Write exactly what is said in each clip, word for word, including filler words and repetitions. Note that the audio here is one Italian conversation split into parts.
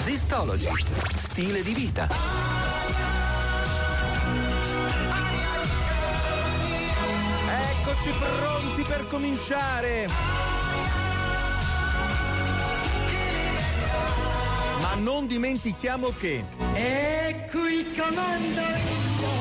Zistology, stile di vita. Eccoci pronti per cominciare. Ma non dimentichiamo che e qui comando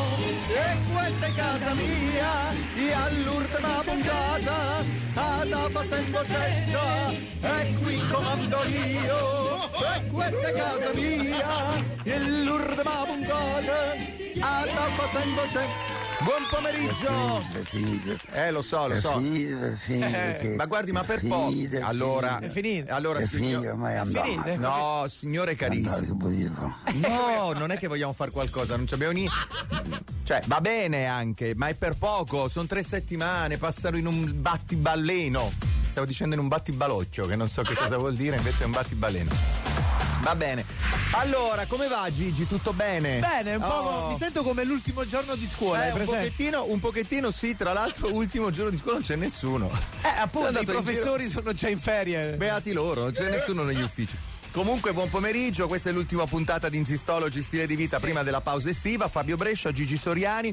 e questa è casa mia e all'ultima puntata ad Abbastanza in bocetta e qui comando io e questa è casa mia e all'ultima puntata ad Abbastanza in bocetta. Buon pomeriggio. Eh lo so, lo so. Eh, ma guardi, ma per poco. Allora, è finito. Allora, signor... è finito. No, signore carissimo. No, non è che vogliamo fare qualcosa, non ci abbiamo niente. Cioè, va bene anche, ma è per poco, sono tre settimane, passano in un battiballeno. Stavo dicendo in un battibalocchio, che non so che cosa vuol dire, invece è un battibaleno. Va bene. Allora, come va Gigi? Tutto bene? Bene, un po'. Oh. Mi sento come l'ultimo giorno di scuola. Eh, un pochettino, un pochettino sì, tra l'altro ultimo giorno di scuola non c'è nessuno. Eh, appunto, i professori sono già in ferie. Beati loro, non c'è nessuno negli uffici. Comunque buon pomeriggio, questa è l'ultima puntata di Insistology stile di vita, sì. Prima della pausa estiva. Fabio Brescia, Gigi Soriani,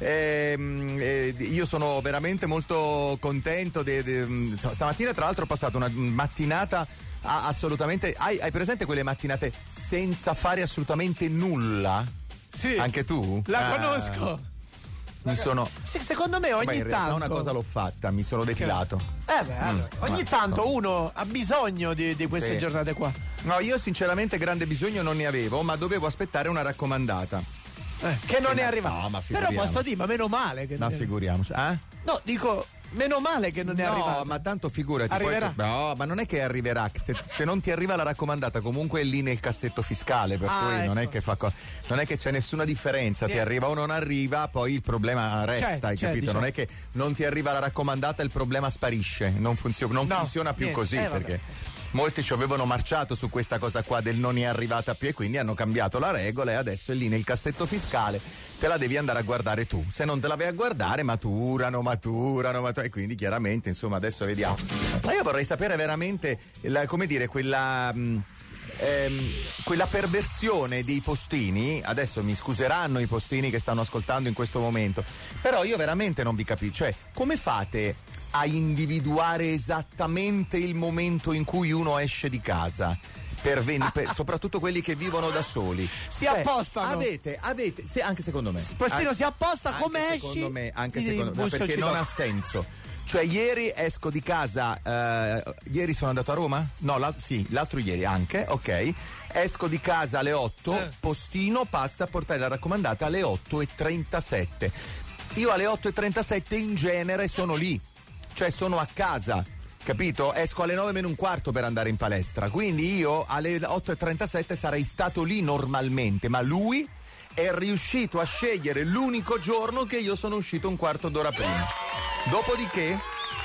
ehm, eh, io sono veramente molto contento de, de, stamattina tra l'altro ho passato una mattinata a, assolutamente, hai, hai presente quelle mattinate senza fare assolutamente nulla? Sì. Anche tu? La ah. conosco. Mi sono. Sì, secondo me ogni Beh, in realtà tanto una cosa l'ho fatta, mi sono depilato. Eh beh, allora, mm, ogni tanto no. uno ha bisogno di, di queste sì. giornate qua. No, io sinceramente grande bisogno non ne avevo, ma dovevo aspettare una raccomandata. Eh, che non che è arrivata. No, ma però posso dire, ma meno male che Ma non figuriamoci, eh? No, dico, meno male che non è no, arrivata. No, ma tanto figurati. Arriverà. Poi, no, ma non è che arriverà. Se, se non ti arriva la raccomandata, comunque è lì nel cassetto fiscale. Per ah, cui ecco. non è che fa co- non è che c'è nessuna differenza. Niente. Ti arriva o non arriva, poi il problema resta, c'è, hai c'è, capito? diciamo. Non è che non ti arriva la raccomandata e il problema sparisce. Non, funzio- non no, funziona più niente. così eh, perché. Molti ci avevano marciato su questa cosa qua del non è arrivata più e quindi hanno cambiato la regola e adesso è lì nel cassetto fiscale, te la devi andare a guardare tu. Se non te la vai a guardare maturano, maturano, maturano e quindi chiaramente insomma adesso vediamo. Ma io vorrei sapere veramente la, come dire quella... Mh, Ehm, quella perversione dei postini, adesso mi scuseranno i postini che stanno ascoltando in questo momento, però io veramente non vi capisco, cioè come fate a individuare esattamente il momento in cui uno esce di casa? Per ven- per, soprattutto quelli che vivono da soli si cioè, appostano avete, avete sì, anche secondo me il postino anche, si apposta come anche esci secondo me, anche ti, secondo me perché non ha senso. Cioè ieri esco di casa, eh, ieri sono andato a Roma? No, l'al- sì, l'altro ieri anche, ok. Esco di casa alle otto, eh. postino passa a portare la raccomandata alle otto e trentasette. Io alle otto e trentasette in genere sono lì, cioè sono a casa, capito? Esco alle nove meno un quarto per andare in palestra, quindi io alle otto e trentasette sarei stato lì normalmente, ma lui è riuscito a scegliere l'unico giorno che io sono uscito un quarto d'ora prima. Dopodiché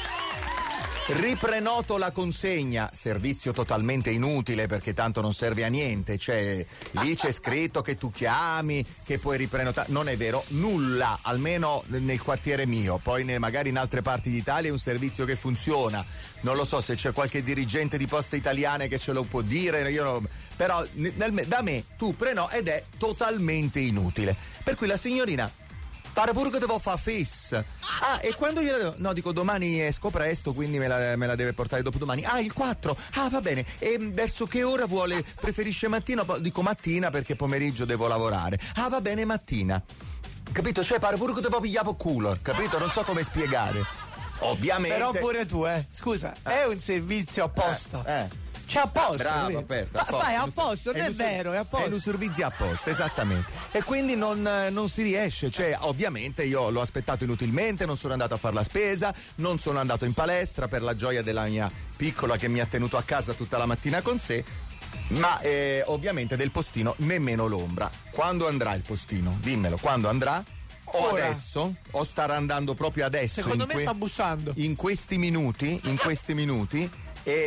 riprenoto la consegna, servizio totalmente inutile perché tanto non serve a niente, cioè lì c'è scritto che tu chiami, che puoi riprenotare, non è vero, nulla, almeno nel quartiere mio, poi ne, magari in altre parti d'Italia è un servizio che funziona, non lo so se c'è qualche dirigente di Poste Italiane che ce lo può dire, io no, però nel, da me tu preno ed è totalmente inutile, per cui la signorina pare pure che devo fare fis. Ah, e quando gliela devo. No, dico domani esco presto, quindi me la, me la deve portare dopodomani. Ah, il quattro. Ah, va bene. E verso che ora vuole? Preferisce mattina? Dico mattina perché pomeriggio devo lavorare. Ah, va bene, mattina. Capito? Cioè, pare pure che devo pigliare per culo, capito? Non so come spiegare. Ovviamente. Però pure tu, eh. Scusa, eh. è un servizio apposta. Eh. eh. C'è apposta. Bravo, aperto. Fa, fai apposta, non è, è vero, è apposta. È un servizio apposta, esattamente. E quindi non, non si riesce, cioè ovviamente io l'ho aspettato inutilmente, non sono andato a fare la spesa, non sono andato in palestra per la gioia della mia piccola che mi ha tenuto a casa tutta la mattina con sé, ma eh, ovviamente del postino nemmeno l'ombra. Quando andrà il postino? Dimmelo, quando andrà? O Ora. adesso, o starà andando proprio adesso. Secondo me que- sta bussando. In questi minuti, in questi minuti, e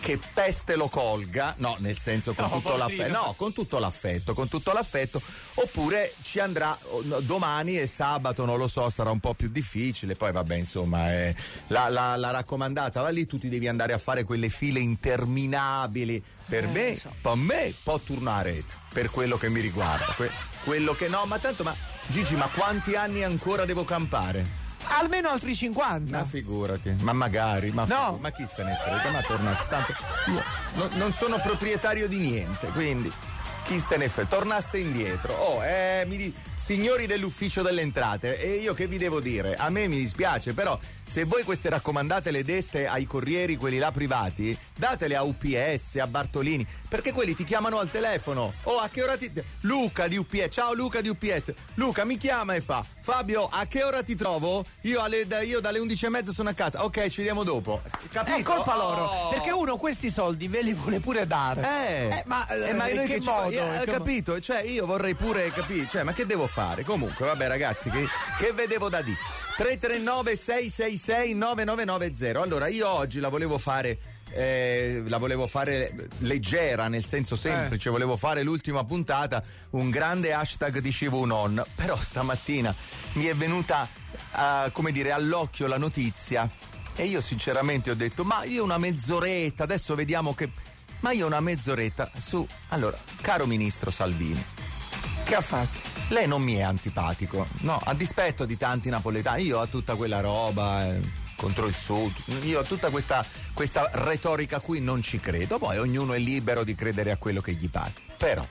che peste lo colga, no, nel senso con No, tutto poverino. l'affetto, no, con tutto l'affetto, con tutto l'affetto, oppure ci andrà oh, domani e sabato, non lo so, sarà un po' più difficile, poi vabbè, insomma, eh, la, la, la raccomandata va lì, tu ti devi andare a fare quelle file interminabili, per Eh, me, so. per me, può tornare, per quello che mi riguarda, que- quello che no, ma tanto, ma Gigi, ma quanti anni ancora devo campare? Almeno altri cinquanta. Ma figurati, ma magari, ma, No. figu- ma chi se ne frega, ma torna tanto. Io no- non sono proprietario di niente, quindi chi se ne frega, tornasse indietro. Oh, eh, mi di- signori dell'ufficio delle entrate, e io che vi devo dire? A me mi dispiace, però se voi queste raccomandate le deste ai corrieri, quelli là privati, datele a U P S, a Bartolini, perché quelli ti chiamano al telefono. Oh, a che ora ti... Luca di U P S, ciao Luca di U P S. Luca mi chiama e fa: Fabio, a che ora ti trovo? Io, alle, da- io dalle undici e mezza sono a casa. Ok, ci vediamo dopo. Capito? È colpa Oh. loro, perché uno questi soldi ve li vuole pure dare. Eh, Eh, ma, eh, ma in noi che che ci- modo? eh, In che capito? Cioè, io vorrei pure capire, cioè, ma che devo fare? Comunque, vabbè, ragazzi, che, che vedevo da dire? tre tre nove sei sei sei nove nove nove zero. Allora, io oggi la volevo fare. Eh, la volevo fare leggera, nel senso semplice, Eh. volevo fare l'ultima puntata un grande hashtag di Shivunon, però stamattina mi è venuta uh, come dire all'occhio la notizia e io sinceramente ho detto ma io una mezz'oretta, adesso vediamo che ma io una mezz'oretta su. Allora, caro ministro Salvini, Che ha fatto? lei non mi è antipatico, no, a dispetto di tanti napoletani, io a tutta quella roba eh, contro il sud, io a tutta questa, questa retorica qui non ci credo, poi ognuno è libero di credere a quello che gli pare, però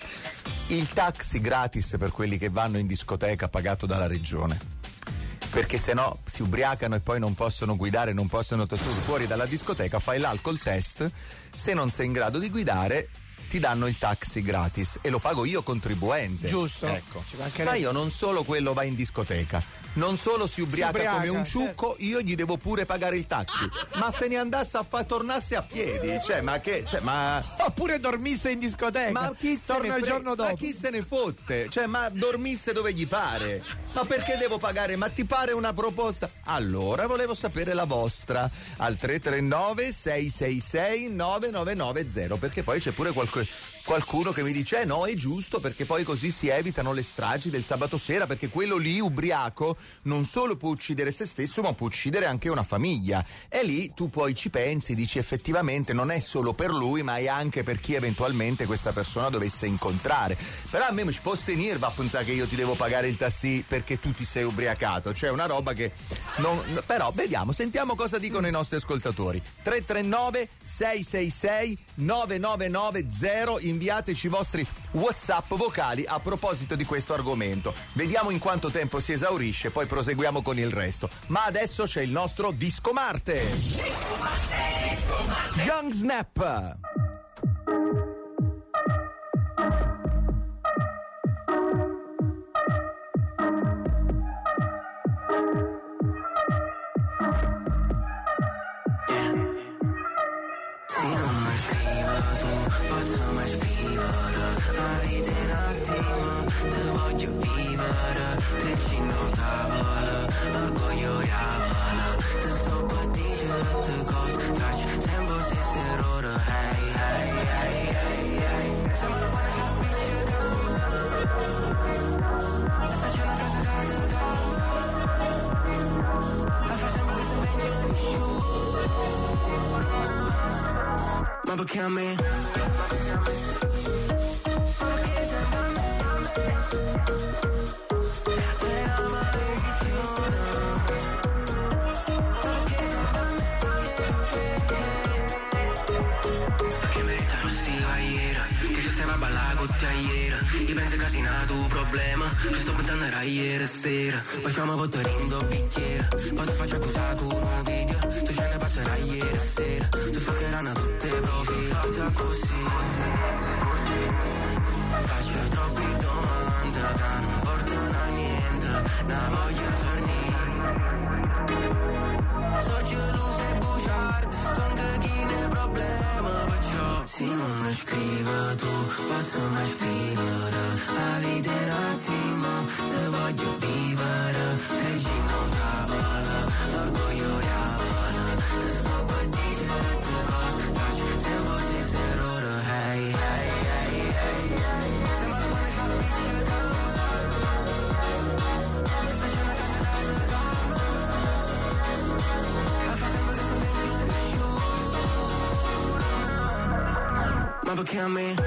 il taxi gratis per quelli che vanno in discoteca pagato dalla regione, perché se no si ubriacano e poi non possono guidare, non possono tu fuori dalla discoteca, fai l'alcol test, se non sei in grado di guidare ti danno il taxi gratis e lo pago io contribuente. Giusto. Ecco. Ci mancherebbe. Ma io non solo quello va in discoteca, non solo si ubriaca, ubriaca, come un ciucco, io gli devo pure pagare il taxi. Ma se ne andasse a fa tornasse a piedi, cioè ma che, cioè ma Oppure dormisse in discoteca. ma chi se torna ne il fre- giorno dopo. Ma chi se ne fotte? Cioè, ma dormisse dove gli pare? Ma perché devo pagare? Ma ti pare una proposta? Allora volevo sapere la vostra al tre tre nove sei sei sei nove nove nove zero, perché poi c'è pure qualche qualcuno che mi dice eh no, è giusto, perché poi così si evitano le stragi del sabato sera, perché quello lì ubriaco non solo può uccidere se stesso ma può uccidere anche una famiglia, e lì tu poi ci pensi, dici effettivamente non è solo per lui ma è anche per chi eventualmente questa persona dovesse incontrare. Però a me mi ci può stenire va a pensare che io ti devo pagare il taxi perché tu ti sei ubriacato, cioè una roba che non, però vediamo, sentiamo cosa dicono i nostri ascoltatori. Tre tre nove sei sei sei nove nove nove zero, inviateci i vostri WhatsApp vocali a proposito di questo argomento. Vediamo in quanto tempo si esaurisce, poi proseguiamo con il resto. Ma adesso c'è il nostro Disco Marte. Disco Marte, Disco Marte. Young Snap. Ma perché a me? Perché meritano sti ieri, che ci stiamo a ballare con te ieri. Io penso che sia nato un problema, ci sto pensando era ieri sera. Poi stiamo potendo bicchiere, poi ti faccio accusare con un video. Tu ce ne passerai ieri sera, tu sfoccheranno tutte le profilate così. Faccio troppe domande che non portano a niente, non voglio farni. So geloso e bugiardo, sto anche chi ne problema, perciò se non mi scrivi tu, posso mai scrivere. La vita è un attimo, te voglio vivere. Te ci non tavola, l'orgoglio riavola. Te sto per dire tutte cose, faccio tocchi a me.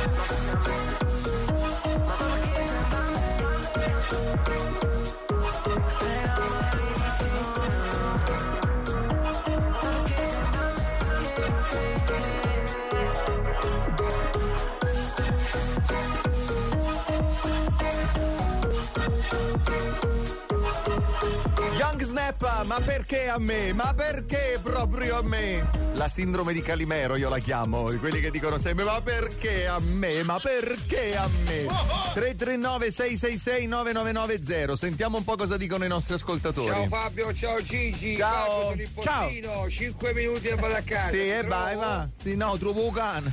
Young Snap, ma perché a me? Ma perché proprio a me? La sindrome di Calimero io la chiamo, quelli che dicono sempre ma perché a me? Ma perché a me? tre tre nove sei sei sei nove nove nove zero. Sentiamo un po' cosa dicono i nostri ascoltatori. Ciao Fabio, ciao Gigi. Ciao. Fabio, sono il postino, cinque minuti e vado a casa. Sì, e Trovo? vai, va. Sì, no, trovo un cane.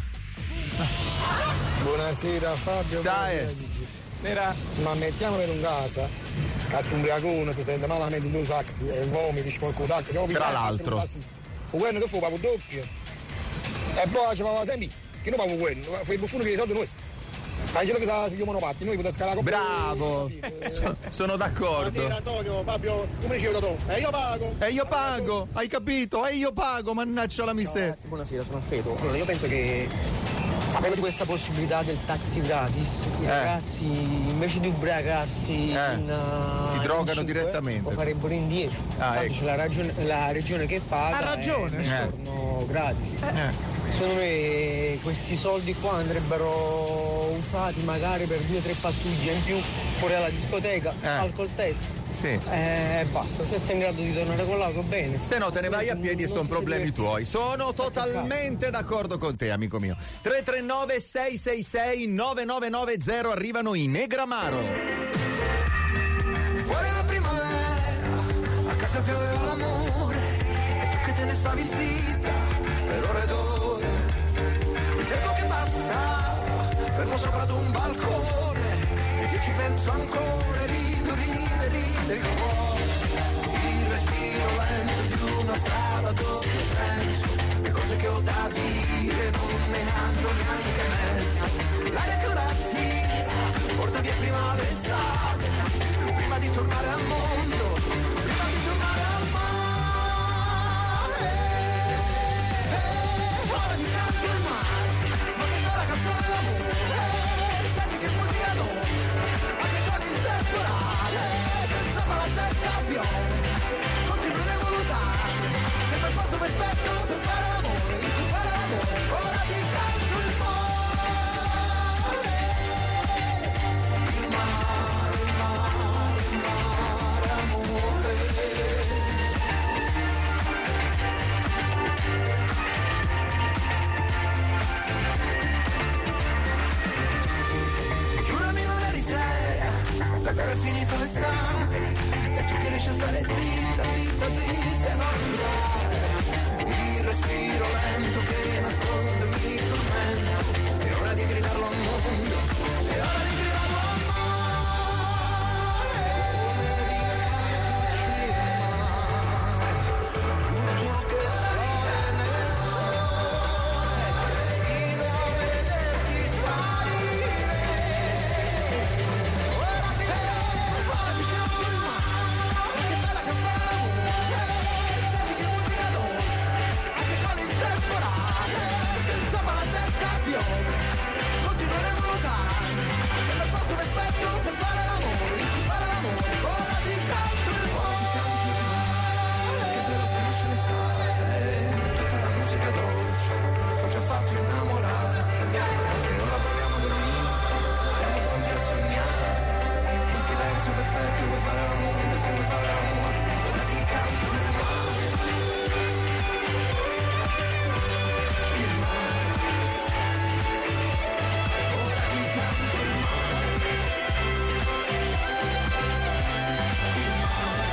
Buonasera Fabio. Sai. Buonasera Gigi. Sera. Ma mettiamo per un casa. Casco ubriacone, si sente malamente in due taxi e vomiti, sporco d'acqua. Tra l'altro. Un quello che fu pago doppio. E poi ci faceva sempre che non pago quello, fu il buffono che i soldi nostri. Angelo che sa sugli monopatti, noi potevamo scalare con Bravo. Sono d'accordo. Buonasera Antonio, Fabio, come dicevo da te? E io pago. E io pago, hai capito? E io pago, mannaggia la miseria. Ragazzi, buonasera, sono Alfredo. Allora, io penso che sapendo di questa possibilità del taxi gratis, i Eh. ragazzi invece di ubriacarsi Eh. in, uh, Si in drogano cinque, direttamente. lo farebbero in dieci. Ah, Infatti ecco. c'è la, ragione, la regione che paga. Ha ragione. E il Eh. ritorno gratis. Eh. Secondo me questi soldi qua andrebbero usati magari per due o tre pattuglie in più fuori dalla discoteca, Eh. alcol test. Sì. Eh, basta, se sei in grado di tornare con l'auto bene. Se no te ne vai a piedi e sono problemi tuoi. Sono totalmente d'accordo con te, amico mio. tre tre nove sei sei sei nove nove nove zero arrivano i Negramaro. Fuori la primavera, a casa pioveva l'amore, e tu che te ne stavi zitta per ore ed ore. Il tempo che passa, fermo sopra ad un balcone, e io ci penso ancora, rido, ride, ride il cuore. Il respiro lento di una strada a doppio senso, le cose che ho da dire non ne hanno neanche mezzo. L'aria che ora tira, porta via prima l'estate, prima di tornare al mondo, prima di tornare al mare. Ora mi canto il mare, ma che bella canzone d'amore. Senti che musica dolce, anche con il temporale, senza fare la testa a piove, continueremo a nuotare, sempre il posto perfetto per fare l'amore, in cui fare l'amore. Ora ti canto il mare, il mare, il mare, il mare, amore. Giurami non eri seria, davvero è finita l'estate, e tu che riesci a stare zitta, zitta, zitta e non girare. Il respiro lento che nasconde ogni tormento, è ora di gridarlo al mondo, è ora di gridarlo al mare. Tutto che esplode nel sole, fino a vederti sparire. Ora ti ora ti canto il mare, ma che bella canzone d'amore. Senti che musica dolce, anche con il temporale, senza fare la testa a piove, continueremo a nuotare, sempre il posto perfetto per fare l'amore, in cui fare l'amore. Ora ti canto il mare, che bello finisce l'estate, tutta la musica dolce, ho già fatto innamorare, ma se ora proviamo a dormire, siamo pronti a sognare, in silenzio perfetto vuoi fare l'amore, se vuoi fare l'amore, ora ti canto il mare, il mare, ora ti canto il mare, il mare,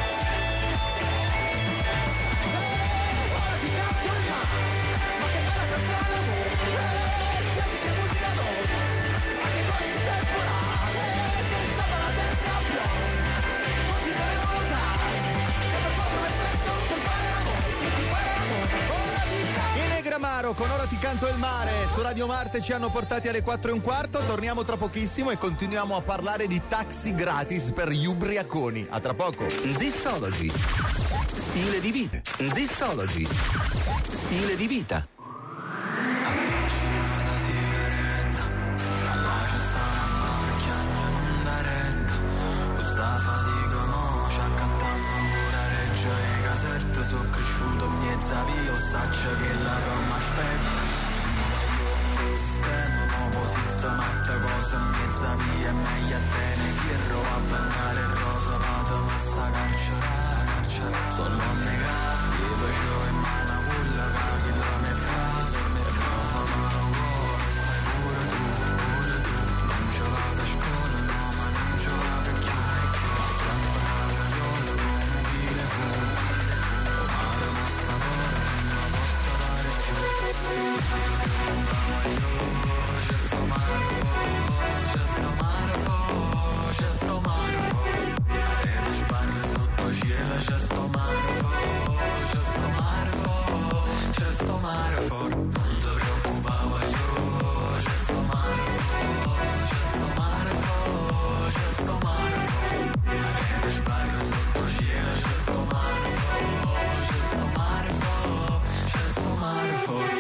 ora ti canto il mare, ma che bella canzone d'amore, senti che musica dolce, anche con il temporale, senza fare la testa a piove, continueremo a nuotare, sempre il posto perfetto per fare l'amore, in cui fare l'amore, ora ti canto. I Negramaro con Ora ti canto il mare su Radio Marte ci hanno portati alle quattro e un quarto. Torniamo tra pochissimo e continuiamo a parlare di taxi gratis per gli ubriaconi. A tra poco. Zistology. Stile di vita. Zistology. Stile di vita. Appiccinata sì, a te ne fierro a vengare rosa vado massa carcere sono le case io faccio in mano quella che la mia fa e prova mano vuole sai pure tu pure tu non ci vado a scuola no ma non ci vado a chiudere trampa la caiola come pile fu o mare ma stavolta non la posso fare più c'è sto mare c'è sto mare c'è sto mare la rete sbarra sotto cielo c'è sto mare c'è sto mare c'è sto mare non ti preoccupare io c'è sto mare c'è sto mare c'è sto mare la rete sbarra sotto cielo c'è sto mare c'è sto mare c'è sto mare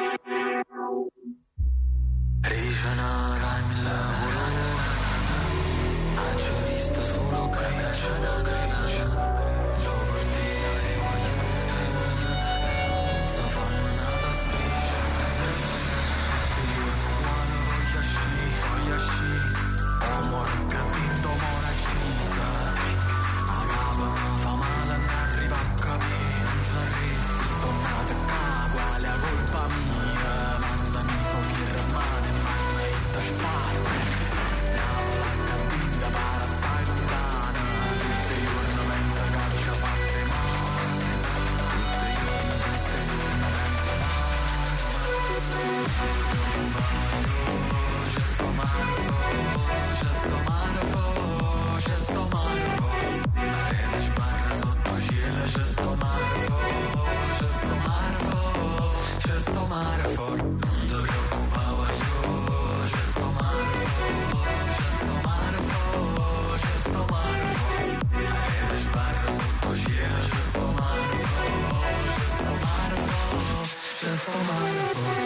Regional Camilla Colore Oggi ho visto solo Grinch Dopo il dia e voglio So fanno nata striscia Il giorno quando voglio sci Voglio sci Amore cattindo mora accisa A capo mi fa male non arriva a capire Non ci arresti sono nata qua Quale è colpa mia Mamma mi so firmare Sparte, nava la cattiva para assai lontana, tutti i giorni pensa che ci ha fatte male, tutti i giorni, tutti i giorni pensa male, c'è sto mare, c'è sto mare, c'è sto mare, la rete sbarra sotto cielo, c'è sto mare, c'è sto mare, c'è sto mare, non ti preoccupare io. C'è sto mare, c'è sto mare, c'è sto mare, la rete sbarra sotto cielo, c'è sto mare, c'è sto mare, c'è sto mare.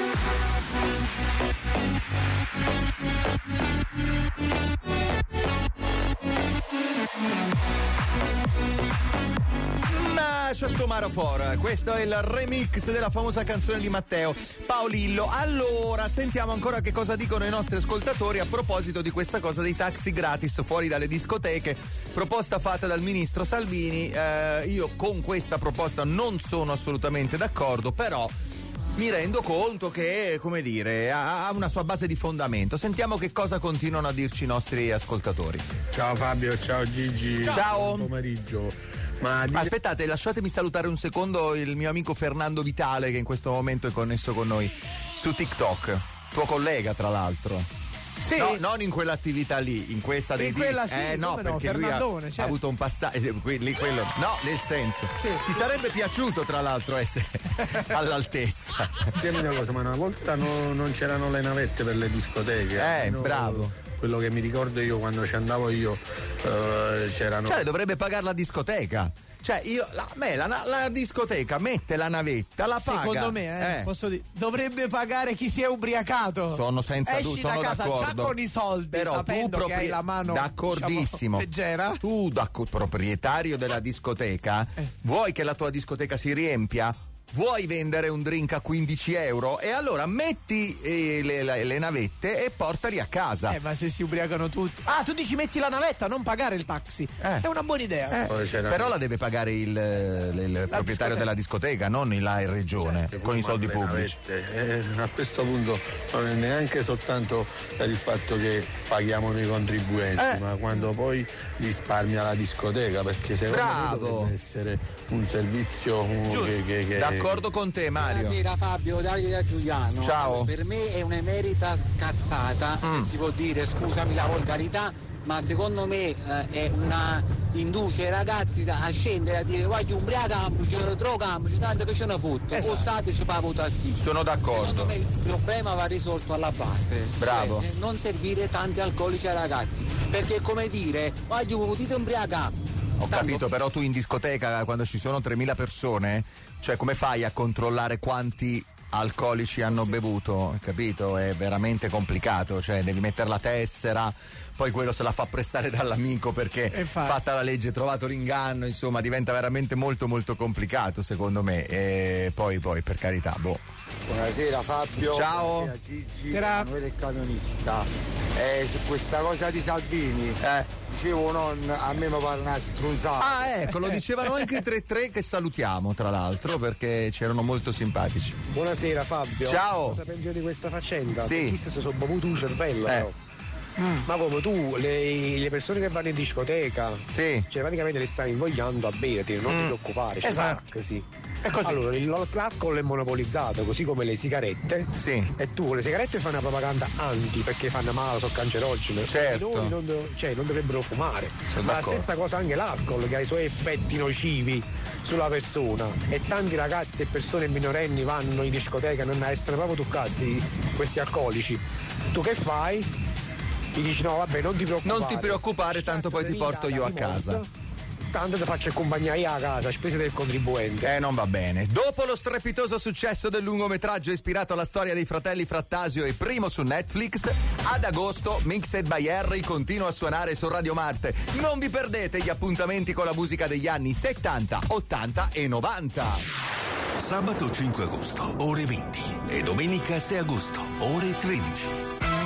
Ma c'è sto mare for, questo è il remix della famosa canzone di Matteo Paolillo. Allora, sentiamo ancora che cosa dicono i nostri ascoltatori a proposito di questa cosa dei taxi gratis fuori dalle discoteche, proposta fatta dal ministro Salvini. Eh, io con questa proposta non sono assolutamente d'accordo, però mi rendo conto che, come dire, ha una sua base di fondamento. Sentiamo che cosa continuano a dirci i nostri ascoltatori. Ciao Fabio, ciao Gigi. Ciao. Buon pomeriggio. Ma di... Aspettate, lasciatemi salutare un secondo il mio amico Fernando Vitale, che in questo momento è connesso con noi su TikTok. Tuo collega, tra l'altro. Sì. No, non in quell'attività lì, in questa in dei quella sì, eh no, perché no, lui ha, certo. ha avuto un passaggio, quelli, quello, no, nel senso. Sì. Ti sarebbe piaciuto, tra l'altro, essere all'altezza. Dimmi una cosa, ma una volta no, non c'erano le navette per le discoteche. Eh, no, bravo. Quello che mi ricordo io quando ci andavo io, uh, c'erano. Cioè, dovrebbe pagare la discoteca. Cioè, io, la, me, la, la discoteca mette la navetta, la paga. Secondo me, eh, eh. posso dire, dovrebbe pagare chi si è ubriacato. Sono senza Esci dubbio, sono da casa d'accordo. già con i soldi, però sapendo tu propri... che hai la mano, d'accordissimo, diciamo, leggera. Tu, da proprietario della discoteca, eh. vuoi che la tua discoteca si riempia? Vuoi vendere un drink a quindici euro? E allora metti eh, le, le, le navette e portali a casa. Eh, ma se si ubriacano tutti. Ah, tu dici metti la navetta, non pagare il taxi. Eh. È una buona idea. Eh, però la deve pagare il, il, il proprietario discoteca. della discoteca, non la regione, Certo, con i soldi pubblici. Eh, a questo punto non è neanche soltanto per il fatto che paghiamo noi contribuenti, Eh. ma quando poi risparmia la discoteca, perché secondo Bravo. me dovrebbe essere un servizio uh, che, che, che D'accordo con te, Mario. Buonasera Fabio, Davide da Giuliano. Ciao. Per me è un'emerita cazzata, Mm. se si può dire, scusami la volgarità, ma secondo me eh, è una induce i ragazzi a scendere a dire voglio ubriacarci, drogarci, tanto che ce ne fotto, Esatto. costateci per la votazione. Sono d'accordo. Secondo me il problema va risolto alla base. Bravo. Cioè, eh, non servire tanti alcolici ai ragazzi, perché è come dire voglio potete ubriacare. Ho capito, però tu in discoteca quando ci sono tremila persone, cioè come fai a controllare quanti alcolici hanno bevuto, capito? È veramente complicato, cioè devi mettere la tessera, poi quello se la fa prestare dall'amico perché fatta la legge, trovato l'inganno, insomma diventa veramente molto molto complicato secondo me. E poi poi per carità, boh. Buonasera Fabio. Ciao. Buonasera Gigi. Emanuele il camionista. Eh, su questa cosa di Salvini, eh, dicevo non, a me mi pare una strunzata. Ah, ecco, lo dicevano anche i tre tre che salutiamo tra l'altro perché c'erano molto simpatici. Buonasera Fabio. Ciao. Cosa pensi di questa faccenda? Sì. Perché si sono bevuto un cervello, Eh. però. Mm. Ma come tu, le, le persone che vanno in discoteca, sì, cioè praticamente le stai invogliando a bere, non Mm. ti preoccupare, cioè, Esatto. così. È così. Allora, il- l'alcol è monopolizzato, così come le sigarette. Sì. E tu con le sigarette fai una propaganda anti perché fanno male, sono cancerogene. Certo. I minori non, do- cioè, non dovrebbero fumare. Sono Ma la d'accordo. stessa cosa anche l'alcol, che ha i suoi effetti nocivi sulla persona. E tanti ragazzi e persone minorenni vanno in discoteca non a essere proprio toccati questi alcolici. Tu che fai? Gli dici no vabbè non ti preoccupare. Non ti preoccupare, tanto poi ti porto io a casa. Tanto ti faccio accompagnare io a casa, a spese del contribuente. Eh, non va bene. Dopo lo strepitoso successo del lungometraggio ispirato alla storia dei fratelli Frattasio e primo su Netflix, ad agosto Mixed by Harry continua a suonare su Radio Marte. Non vi perdete gli appuntamenti con la musica degli anni settanta, ottanta e novanta. Sabato cinque agosto, ore venti e domenica sei agosto, ore tredici.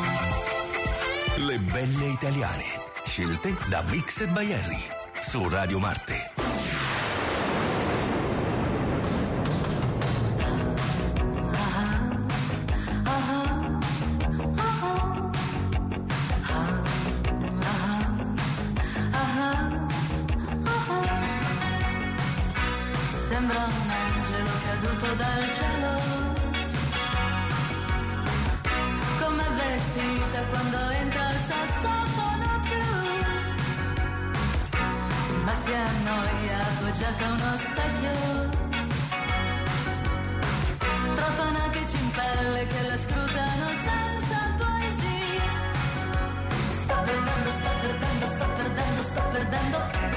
Le belle italiane, scelte da Mixed by Harry, su Radio Marte. Sembra un angelo caduto dal cielo, come vestita quando entra il sassofono blu, ma si annoia appoggiata a uno specchio, tra fanatici in pelle che la scrutano senza poesia. Sto perdendo, sto perdendo, sto perdendo, sto perdendo.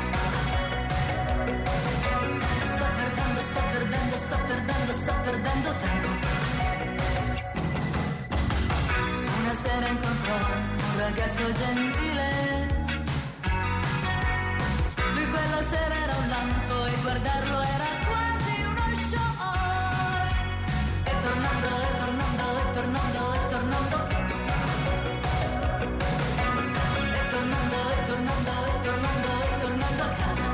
Sto perdendo, sto perdendo, sto perdendo tempo. Una sera incontrò un ragazzo gentile. Lui quella sera era un lampo e guardarlo era quasi uno show. E tornando, e tornando, e tornando, e tornando. E tornando, e tornando, e tornando, e tornando a casa.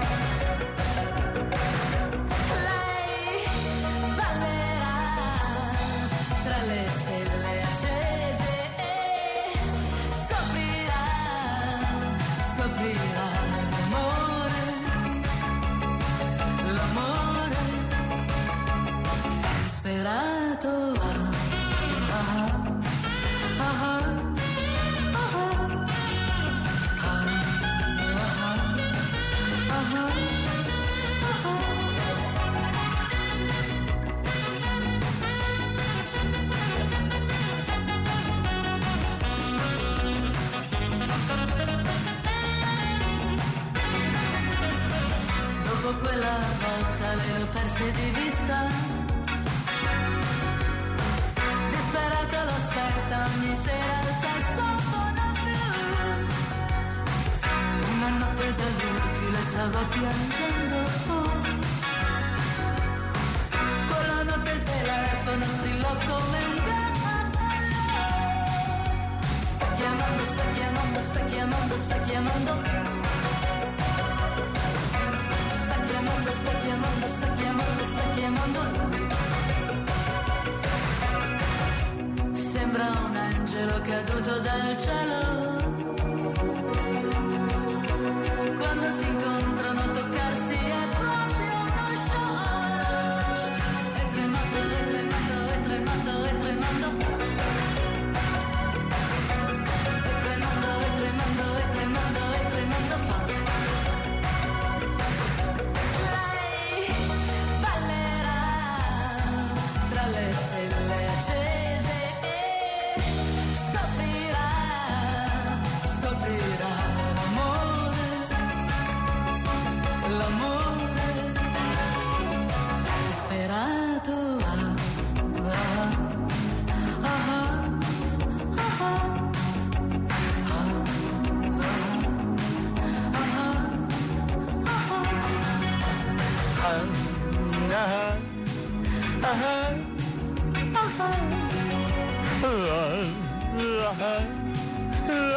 Tra le stelle accese e scoprirà, scoprirà l'amore, l'amore disperato. Ah, ah, ah, ah, ah, ah, ah, ah. Dopo quella volta le ho perse di vista, disperata lo aspetta ogni sera il sassofono blu. Una notte da lui le stava piangendo, oh. Quella notte il telefono strillò come un gallo. Sta chiamando, sta chiamando, sta chiamando, sta chiamando. Sta chiamando, sta chiamando, sta chiamando lui. Sembra un angelo caduto dal cielo. Quando si incontrano toccarsi è proprio uno show. E tremando, e tremando, e tremando, e tremando. E tremando, e tremando, e tremando, e tremando forte. Le stelle accese e scoprirà,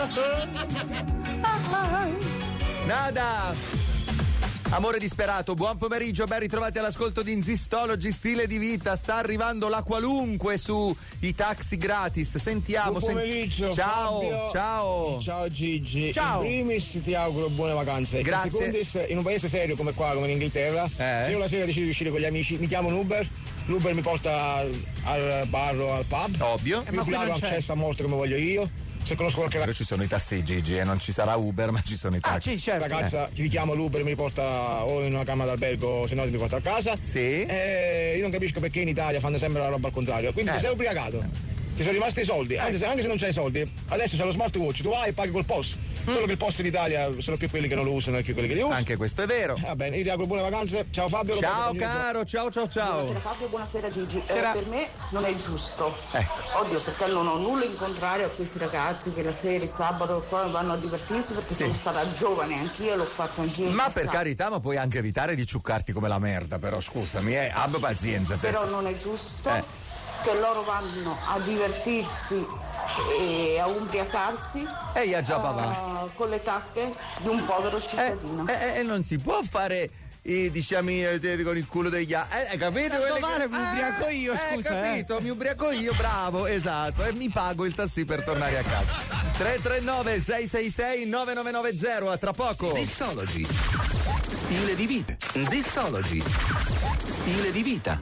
Nada! Amore disperato, buon pomeriggio, ben ritrovati all'ascolto di Nzistology, stile di vita. Sta arrivando la qualunque su i taxi gratis. Sentiamo. Buon pomeriggio. Sen- ciao, Fabio. ciao. Ciao Gigi. Ciao. In primis ti auguro buone vacanze. Grazie. In secondis, in un paese serio come qua, come in Inghilterra, eh. se io la sera decido di uscire con gli amici, mi chiamo un Uber, l'Uber mi porta al bar o al pub. Ovvio. Mi ho accesso a morte come voglio io. Se conosco qualche Però ci sono i tassi Gigi e non ci sarà Uber, ma ci sono i tassi. Ah, sì, certo. Ragazza, eh. Ti richiamo l'Uber e mi porta o in una camera d'albergo, se no mi porta a casa. Sì. Eh, io non capisco perché in Italia fanno sempre la roba al contrario. Quindi eh. ti sei ubriacato. Ti sono rimasti i soldi, anche se, anche se non c'hai i soldi, adesso c'è lo smartwatch, tu vai e paghi col P O S. Mm. Solo che il P O S in Italia sono più quelli che non lo usano e più quelli che li usano. Anche questo è vero. Va bene, io ti auguro buone vacanze. Ciao Fabio. Ciao caro, ciao ciao ciao. Buonasera Fabio, buonasera Gigi. Eh, per me non è giusto. Eh. Oddio, perché non ho nulla in contrario a questi ragazzi che la sera, il sabato qua vanno a divertirsi, perché sì. Sono stata giovane, anch'io l'ho fatto anch'io. Ma per carità, ma puoi anche evitare di ciuccarti come la merda, però scusami, eh, abbia pazienza. Però non è giusto. Eh. Che loro vanno a divertirsi e a ubriacarsi e io già uh, con le tasche di un povero cittadino. E eh, eh, non si può fare i, diciamo eh, con il culo degli altri. Eh, capito? Tanto vale, mi ubriaco io, eh, scusa. Capito, eh. mi ubriaco io, bravo, esatto. E mi pago il taxi per tornare a casa. tre tre nove sei sei sei nove nove nove zero, a tra poco. Nzistology. Stile di vita. Nzistology. Stile di vita.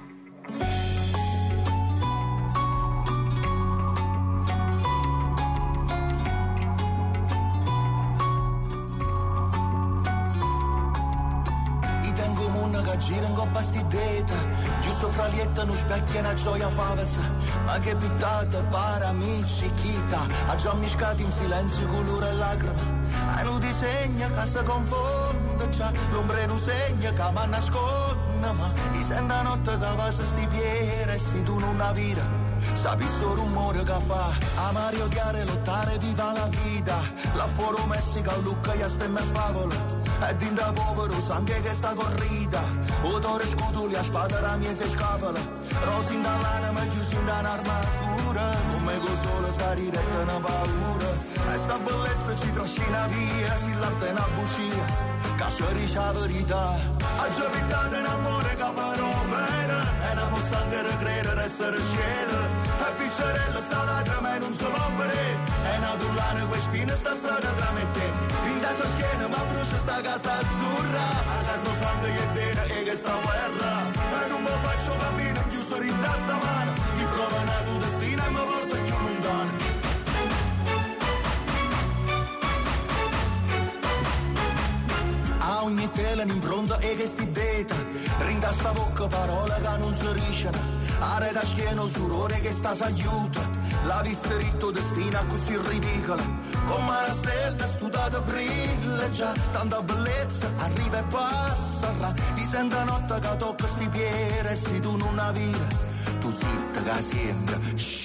Gira in coppa sti dita, giusto fra lietta non specchia una gioia favezza, ma che pittata para amici chita, ha già miscato in silenzio colore e lacrime, e non disegna che si confonde, già l'ombrello segna che mi nasconde, ma mi sembra notte che va se sti fiere, e se tu non la vira, sapi sto rumore che fa, amare, odiare, lottare, viva la vita, la fuori Messica, Lucca, e stemma e favola, e dinda povero sangue che sta corrida, odore scutuli a spada la miezza e scapola, rosi in dall'anima giusto in un'armatura, come con sole salire e una paura, e sta bellezza ci trascina via, si l'arte è una bucia, che ci dice la verità, a gioventà in amore che parovera, e una mozzanghera credere essere cielo, e piccerella sta lacrima e non si può vedere, e una dullana con spine sta strada tra me e te, in testa schiena ma brucia sta casa azzurra, ma carno sangue e vera e che sta guerra, e non mi faccio bambino giusto rinda sta mano, chi prova una tua destina e mi porta più lontano. A ogni tela un'impronta e che sti deta, rinda sta bocca parole che non si risciano, are da schiena surore che sta s'aiuta, la vista ritto destina così ridicola, come una stella studata brilla già, tanta bellezza arriva e passa, ti senta notte che tocca sti piedi, e se tu non la vira, tu zitta che senti,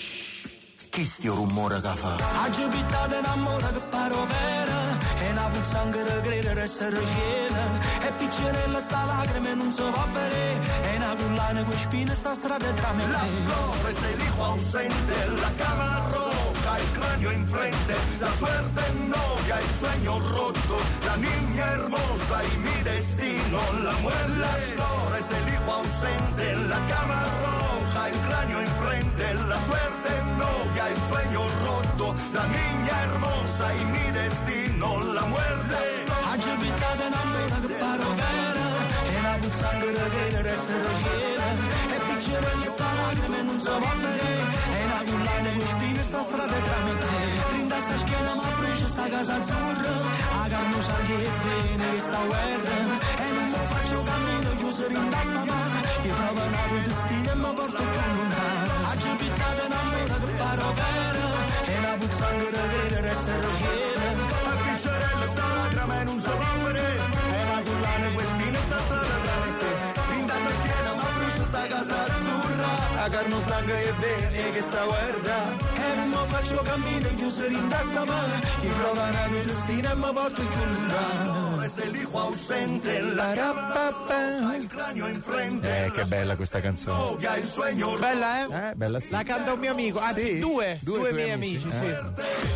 chi stia rumore che fa? A giubitata d'amore che paro vera, e una puzzanghera credere essere cielo, e piccerella sta lacrime non si può vedere, e una cullana con spine sta strada tra me e te. Las flores, el hijo ausente, la cama roja, el cráneo enfrente, la suerte novia, el sueño roto, la niña hermosa y mi destino, la muerte. Las flores, el hijo ausente, la cama roja, el cráneo enfrente, la suerte novia, el sueño roto, la niña hermosa y mi destino, la muerte. A giubitata d'amore che paro vera, e una puzzanghera credere essere cielo, e piccerella sta lacrime non si può vedere, e una cullana con spine sta strada tra me e te, rinda sta schiena ma brucia sta casa azzurra, a carno sangue e vene che sta guerra, e non mi faccio cammino chiuso rinda sta mano, che prova una tua destina e mi porta più lontano. A giubitata d'amore che paro vera, e una puzzanghera credere essere cielo, a piccerella sta lacrima e non si può vedere, e una cullana con spine sta strada tra me e te, rinda sta schiena ma brucia sta casa azzurra, a carno sangue e vene che sta guerra, e non mi faccio cammino chiuso rinda sta mano, che prova una tua destina e mi porta più lontano. Es el hijo ausente, la capa, il cranio enfrente. Eh, che bella questa canzone. Bella, eh? Eh, bella sì. La canta un mio amico, anzi Sì? due, Due due tuoi miei amici, amici, eh. sì.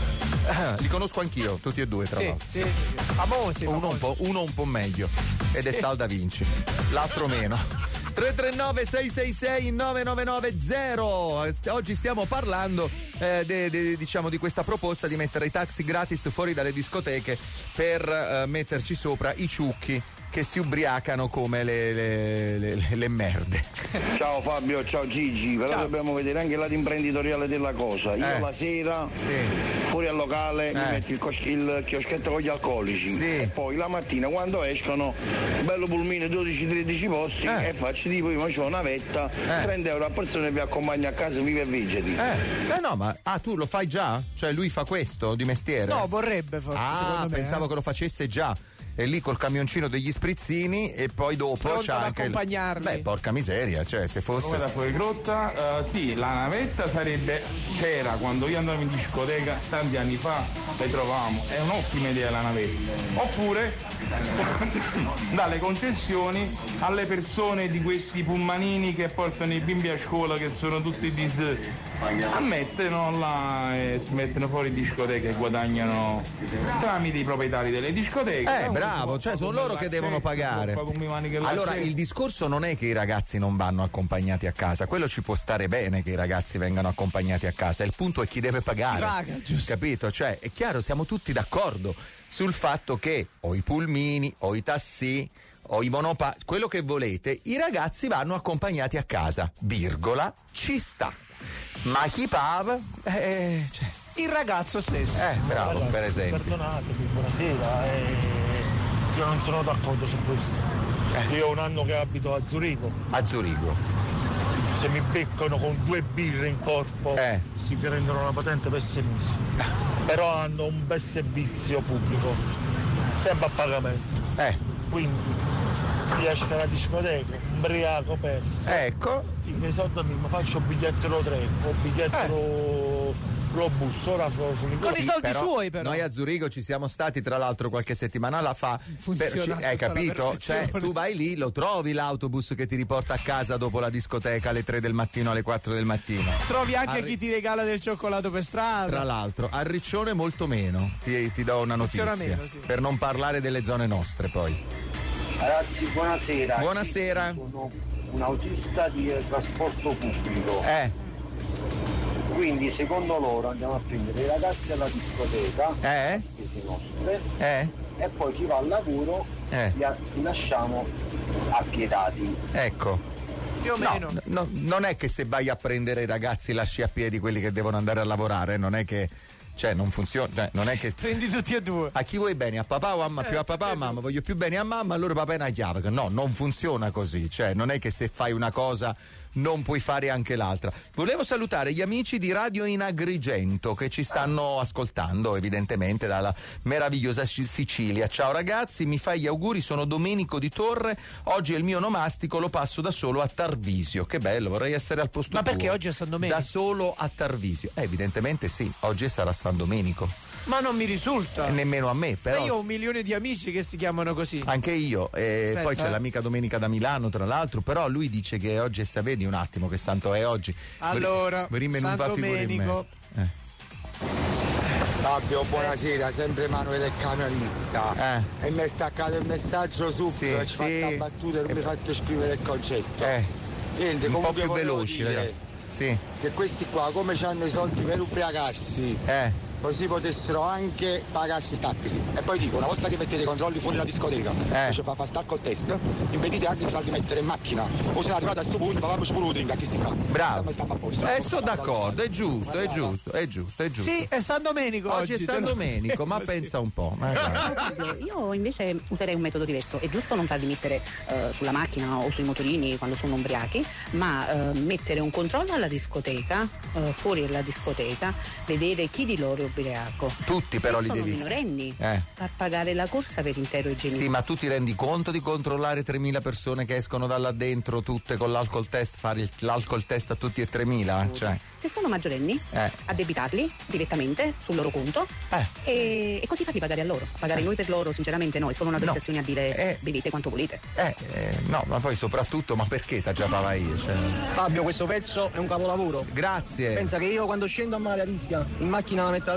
Li conosco anch'io, tutti e due, tra sì, l'altro. Sì, sì, sì. Famosi, uno, famosi. Un po', uno un po' meglio, ed è Sal Da Vinci, l'altro meno. tre tre nove sei sei sei nove nove nove zero. Oggi stiamo parlando eh, de, de, diciamo di questa proposta di mettere i taxi gratis fuori dalle discoteche per eh, metterci sopra i ciucchi che si ubriacano come le, le, le, le merde. Ciao Fabio, ciao Gigi, però ciao. Dobbiamo vedere anche il lato imprenditoriale della cosa. Io eh. la sera sì. fuori al locale eh. mi metto il, cos- il chioschetto con gli alcolici sì. e poi la mattina quando escono bello pulmino dodici tredici posti eh. e faccio tipo io c'ho una vetta eh. trenta euro a persona e vi accompagno a casa vivi e vigili. Eh. eh no ma ah tu lo fai già? Cioè lui fa questo di mestiere? No, vorrebbe forse. Ah, pensavo me, che lo facesse già. E lì col camioncino degli sprizzini e poi dopo pronto c'è anche accompagnarli. Il... Beh, porca miseria, cioè se fosse come da fuori grotta, uh, sì, la navetta sarebbe, c'era quando io andavo in discoteca tanti anni fa, le trovavamo, è un'ottima idea la navetta. Oppure dalle concessioni alle persone di questi pummanini che portano i bimbi a scuola che sono tutti dis ammettono là e si mettono fuori discoteche e guadagnano tramite i proprietari delle discoteche. Eh, bravo, cioè sono loro che devono pagare. Allora il discorso non è che i ragazzi non vanno accompagnati a casa, quello ci può stare bene che i ragazzi vengano accompagnati a casa, il punto è chi deve pagare. Paga, capito? Cioè è chiaro, siamo tutti d'accordo sul fatto che o i pulmini o i tassi o i monopa, quello che volete, i ragazzi vanno accompagnati a casa, virgola, ci sta. Ma chi paga? Eh, cioè. Il ragazzo stesso. Eh, bravo, ragazzi, per esempio. Perdonatemi, buonasera. Eh, io non sono d'accordo su questo. Eh. Io ho un anno che abito a Zurigo. A Zurigo. Se mi beccano con due birre in corpo, eh. si prendono una patente per sei mesi. Eh. Però hanno un bel servizio pubblico, sempre a pagamento. Eh. Quindi io esco alla discoteca, ubriaco perso. Ecco. I soldi mi faccio biglietto treno o biglietto eh. lo bus, ora sono con i soldi però, suoi però. Noi a Zurigo ci siamo stati tra l'altro qualche settimana fa. Per, ci, hai capito? Cioè tu vai lì, lo trovi l'autobus che ti riporta a casa dopo la discoteca alle tre del mattino, alle quattro del mattino. Trovi anche a, chi ti regala del cioccolato per strada. Tra l'altro a Riccione molto meno, ti, ti do una notizia meno, sì. Per non parlare delle zone nostre poi. Ragazzi, buonasera. Buonasera. Sono un autista di trasporto pubblico. Eh. Quindi secondo loro andiamo a prendere i ragazzi alla discoteca, eh? spese nostre, eh? e poi chi va al lavoro eh. li, li lasciamo appiedati. Ecco. Più o no, meno. No, non è che se vai a prendere i ragazzi lasci a piedi quelli che devono andare a lavorare, non è che. Cioè non funziona, cioè, non è che. Prendi tutti e due. A chi vuoi bene? A papà o a mamma? Eh, più a papà o a mamma? Voglio più bene a mamma, allora papà è una chiave. No, non funziona così. Cioè, non è che se fai una cosa non puoi fare anche l'altra. Volevo salutare gli amici di Radio in Agrigento che ci stanno ascoltando, evidentemente, dalla meravigliosa Sicilia. Ciao ragazzi, mi fai gli auguri, sono Domenico di Torre. Oggi è il mio nomastico, lo passo da solo a Tarvisio. Che bello, vorrei essere al posto Ma tuo. perché oggi è San Domenico? Da solo a Tarvisio. Eh, evidentemente sì, oggi sarà San Domenico. Ma non mi risulta. E nemmeno a me, però. Ma io ho un milione di amici che si chiamano così. Anche io. E Aspetta, poi c'è eh. l'amica Domenica da Milano, tra l'altro. Però lui dice che oggi è sa, vedi un attimo che santo è oggi. Allora, San Domenico. Eh. Fabio, buonasera, sempre Emanuele il camionista. Eh. E mi è staccato il messaggio subito, sì, ci sì. fatta battuta e non mi fate scrivere il concetto. Eh. Niente, un po' più veloci, dire ragazzi. Sì. Che questi qua, come hanno i soldi per ubriacarsi, eh. così potessero anche pagarsi il taxi. E poi dico, una volta che mettete i controlli fuori la discoteca, eh. ci fa fare stacco il test, impedite anche di farli mettere in macchina. O se arrivate a sto punto, papà ci pure a chi si fa. Bravo. Eh, sono d'accordo, è giusto, è giusto, è giusto, è giusto. Sì, è San Domenico oggi. Oggi è San Domenico, ma pensa un po'. Io invece userei un metodo diverso. È giusto non farli mettere uh, sulla macchina o sui motorini quando sono ubriachi, ma uh, mettere un controllo alla discoteca, uh, fuori dalla discoteca, vedere chi di loro è ubriaco. Tutti però li devi. Se sono minorenni, eh. far pagare la corsa per intero ai genitori. Sì, ma tu ti rendi conto di controllare tremila persone che escono da là dentro tutte con l'alcol test, fare il, l'alcol test a tutti e tremila? Cioè. Se sono maggiorenni, eh. addebitarli direttamente sul loro conto eh. e, e così farli pagare a loro. Pagare eh. noi per loro, sinceramente noi, sono un'autorizzazione no. a dire eh. bevete quanto volete. Eh, eh, no, ma poi soprattutto, ma perché t'ha già pava io? Cioè... Fabio, questo pezzo è un capolavoro. Grazie. Pensa che io quando scendo a mare a Rischia, in macchina la metto ad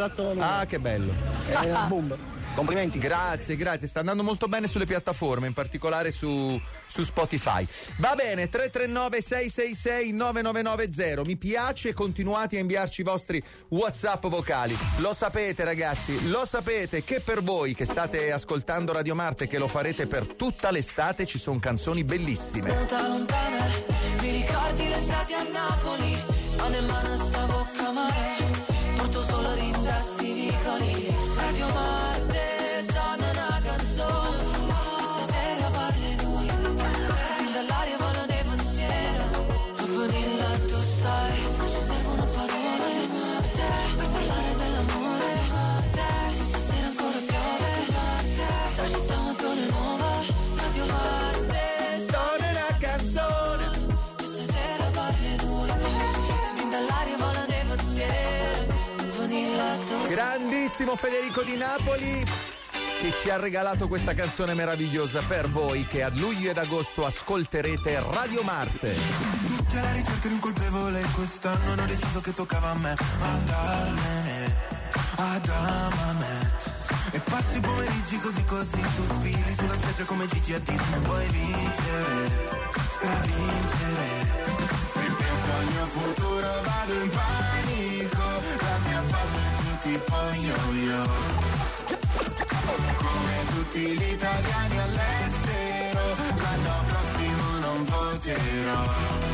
adatto. Ah, che bello. È una bomba. Complimenti. Grazie, grazie. Sta andando molto bene sulle piattaforme, in particolare su, su Spotify. Va bene, tre tre nove sei sei sei nove nove nove zero. Mi piace, continuate a inviarci i vostri WhatsApp vocali. Lo sapete, ragazzi, lo sapete che per voi che state ascoltando Radio Marte, che lo farete per tutta l'estate, ci sono canzoni bellissime. Venuta lontana, mi ricordi l'estate a Napoli, mano in mano stavo a mare, porto solo rimpiasti vicoli. Radio Marte suona una canzone, stasera parli noi, e dall'aria volano i pensieri, proprio letto stai, non ci servono parole, Marte, per parlare dell'amore, Marte, se stasera ancora piove, Marte, sta città ancora nuova, Radio Marte suona una canzone, stasera parli noi, e dall'aria volano i pensieri, proprio letto stai. Grandissimo Federico di Napoli, che ci ha regalato questa canzone meravigliosa per voi che a luglio ed agosto ascolterete Radio Marte. Tutti alla ricerca di un colpevole, quest'anno hanno deciso che toccava a me andarmene ad Amamet. E passi i pomeriggi così così, tu sfili sulla spiaggia come Gigi a Disney, puoi vincere, stravincere. Se penso al mio futuro vado in panico, la mia fase è più tipo yo-yo. Come tutti gli italiani all'estero, l'anno prossimo non voterò.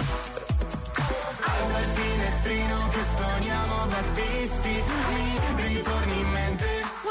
Alza il finestrino che stoniamo Battisti, mi ritorni in mente.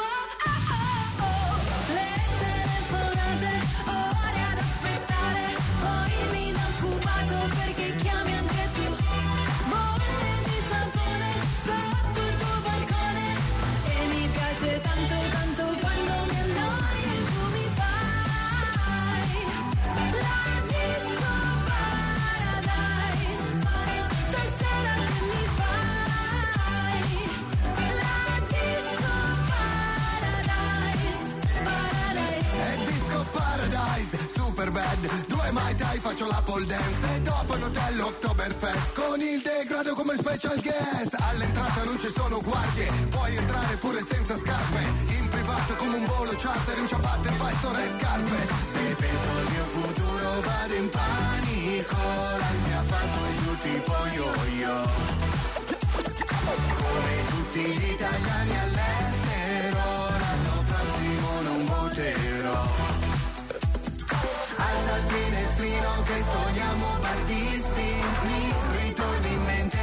Le telefonate, ore ad aspettare, poi mi da occupato perché chiami anche tu. Bolle di sapone sotto il tuo balcone, e mi piace tanto tanto quando mi annoi e tu mi fai la disco paradise. Stasera che mi fai la disco paradise, paradise. È disco paradise, super bad, due mai dai faccio la pole dance, e dopo un hotel Oktoberfest con il degrado come special guest. All'entrata non ci sono guardie, puoi entrare pure senza scarpe, in privato come un volo charter, in ciabatte fai sto red carpet. Se penso al mio futuro vado in panico, l'ansia fa su e giù tipo yo-yo. Come tutti gli italiani all'estero, l'anno prossimo non voterò. Alza il finestrino che togliamo Battisti, mi ritorni in mente.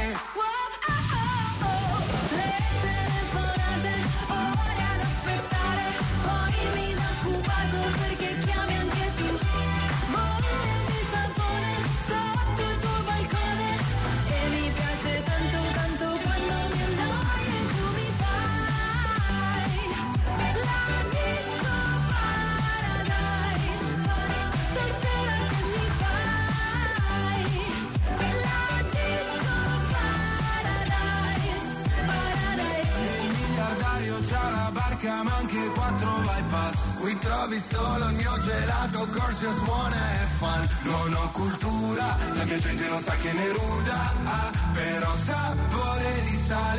Le telefonate, ore ad aspettare, poi mi da occupato perché chiami anche tu. Bolle di sapone sotto il tuo balcone, e mi piace tanto tanto quando mi annoi e tu mi fai la disco paradise. Stasera che mi fai la disco paradise, paradise. Il miliardario c'ha la barca ma anche quattro bypass. Qui trovi solo il mio gelato, corso suona e fan. Non ho cultura, la mia gente non sa che ne ruda, ah, però sapore di sale.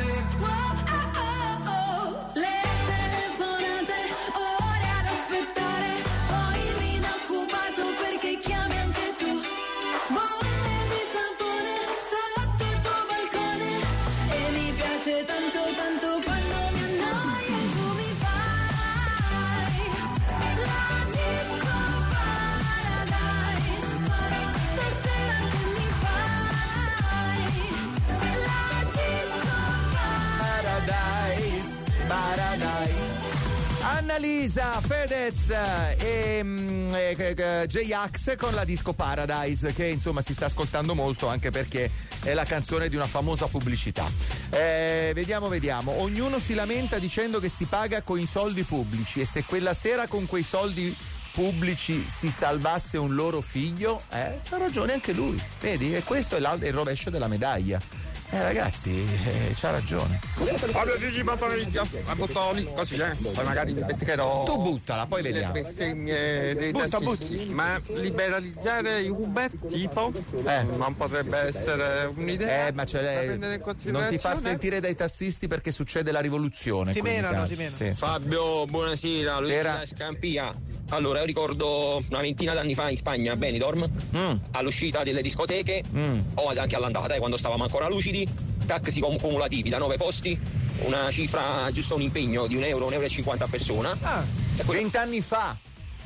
Le telefonate, ore ad aspettare, poi mi da occupato perché chiami anche tu. Bolle di sapone sotto il tuo balcone, e mi piace tanto tanto quando mi annoi e tu mi fai la disco paradise. Stasera che mi fai la disco Paradise, Paradise. Annalisa, Fedez e, mm, e, e J-Ax con la disco Paradise, che insomma si sta ascoltando molto anche perché è la canzone di una famosa pubblicità. Eh, vediamo, vediamo. Ognuno si lamenta dicendo che si paga con i soldi pubblici, e se quella sera con quei soldi pubblici si salvasse un loro figlio, eh, c'ha ragione anche lui. Vedi? E questo è il rovescio della medaglia. Eh ragazzi, eh, c'ha ragione. Fabio Gigi pomeriggio a bottoni, così eh. Poi magari mi metterò. Tu buttala, poi vediamo. Le bestemmie dei Butta, tassisti. Ma liberalizzare i Uber tipo Eh. non potrebbe essere un'idea. Eh, ma c'è da lei- prendere in non ti considerazione? far sentire dai tassisti perché succede la rivoluzione. Ti in quegli menano, casi. ti menano. Sì. Fabio, buonasera, Luigi Sera. da Scampia. Allora, io ricordo una ventina d'anni fa in Spagna, a Benidorm, Mm. all'uscita delle discoteche, o anche all'andata, eh, quando stavamo ancora lucidi, taxi com- cumulativi da nove posti, una cifra, giusto un impegno di un euro, un euro e cinquanta a persona. Vent'anni fa,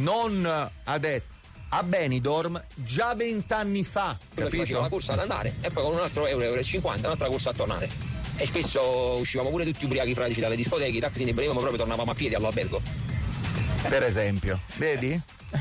non adesso. A Benidorm già vent'anni fa. Prima si faceva la corsa ad andare e poi con un altro euro, euro e cinquanta, un'altra corsa a tornare. E spesso uscivamo pure tutti ubriachi fradici dalle discoteche, i taxi ne prendevamo proprio, tornavamo a piedi all'albergo. Per esempio, vedi?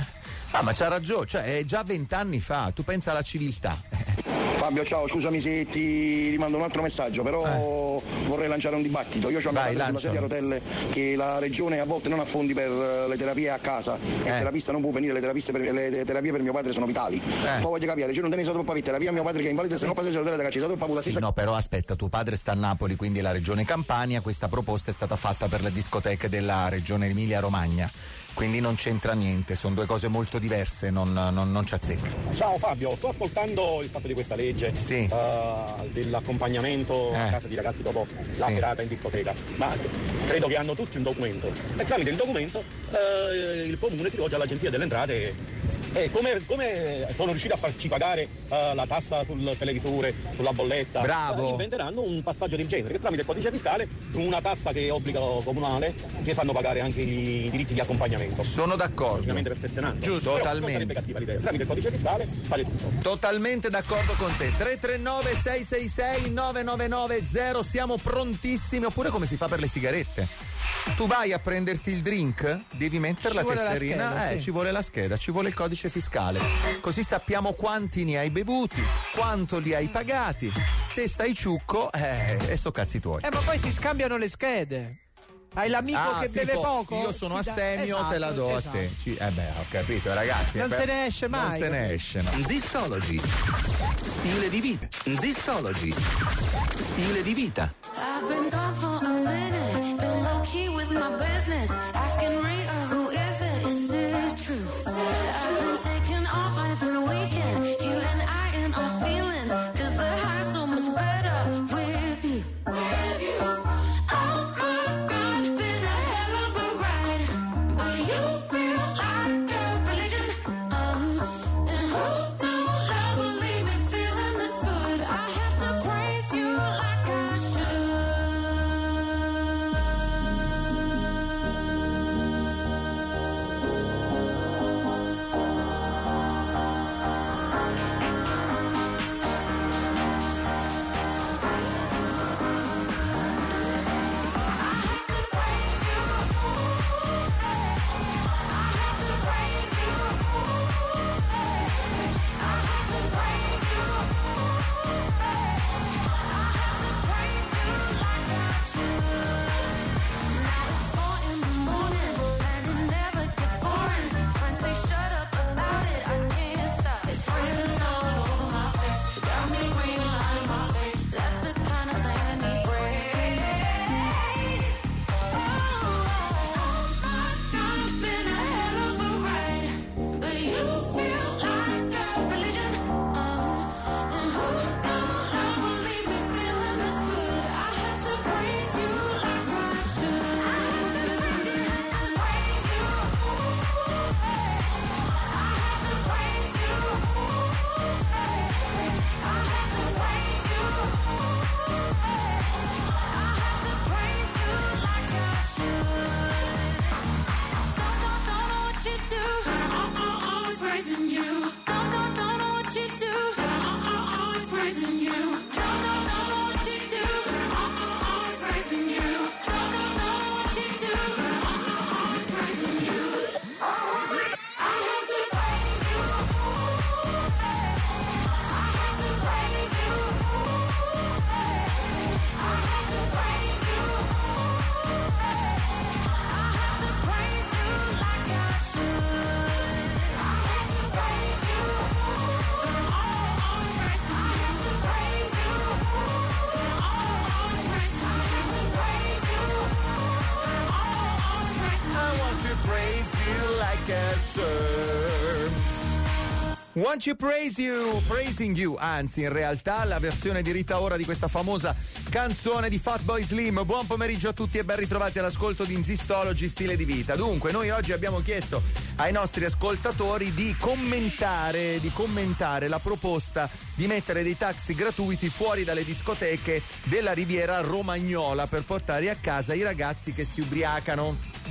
Ah, ma c'ha ragione, cioè è già vent'anni fa, tu pensa alla civiltà. Fabio, ciao, scusami se ti rimando un altro messaggio, però vorrei lanciare un dibattito. Io ho mia Vai, madre sulla lancialo. sedia a rotelle che la regione a volte non ha fondi per eh, le terapie a casa e il terapista non può venire, le, terapiste per, le terapie per mio padre sono vitali. Poi voglio capire, io non te ne so troppo per terapia a mio padre che è invalido, se no passa la rotelle da ci sa troppa pula Sì, no, però aspetta, tuo padre sta a Napoli, quindi la regione Campania, questa proposta è stata fatta per le discoteche della regione Emilia-Romagna, quindi non c'entra niente, sono due cose molto diverse, non, non, non ci azzecca. Ciao Fabio, sto ascoltando il fatto di questa legge Sì. eh, dell'accompagnamento a Eh. casa di ragazzi dopo la Sì. serata in discoteca, ma credo che hanno tutti un documento e tramite il documento eh, il comune si rivolge all'agenzia delle entrate e come, come sono riusciti a farci pagare eh, la tassa sul televisore, sulla bolletta, Bravo. eh, inventeranno un passaggio del genere che tramite il codice fiscale su una tassa che è obbligo comunale che fanno pagare anche i diritti di accompagnamento. Sono d'accordo. Logicamente perfezionando. Giusto, Però non totalmente. sarebbe cattiva l'idea. Tramite il codice fiscale fare tutto. Totalmente d'accordo con te. tre tre nove sei sei sei nove nove nove zero, siamo prontissimi. Oppure come si fa per le sigarette? Tu vai a prenderti il drink, devi mettere Ci la vuole la tesserina, scheda, eh, sì. ci vuole la scheda, ci vuole il codice fiscale. Così sappiamo quanti ne hai bevuti, quanto li hai pagati. Se stai ciucco, eh, e so cazzi tuoi. Eh, ma poi si scambiano le schede. Hai l'amico Ah, che beve tipo, poco? io sono ti dà- astemio, esatto, te la do esatto. a te. Ci- eh beh, ho capito, ragazzi. Non eh, se beh, ne esce mai. Non se ne esce, no. Zistology. Stile di vita. Zistology. Stile di vita. I've been gone for a minute, been low key with my business. Asking Rita, who is it? Is it true? I've been taking off every weekend, you and I in our feelings, 'cause the high's so much better with you. With you. Oh my God, been a hell of a ride, but you feel like a religion. Uh, and who knew love would leave me feeling this good? I have to praise you like I should. want to praise you like a sir. Want you praise you, praising you, anzi in realtà la versione di Rita Ora di questa famosa canzone di Fatboy Slim. Buon pomeriggio a tutti e ben ritrovati all'ascolto di Zistology, stile di vita. Dunque noi oggi abbiamo chiesto ai nostri ascoltatori di commentare, di commentare la proposta di mettere dei taxi gratuiti fuori dalle discoteche della Riviera Romagnola per portare a casa i ragazzi che si ubriacano.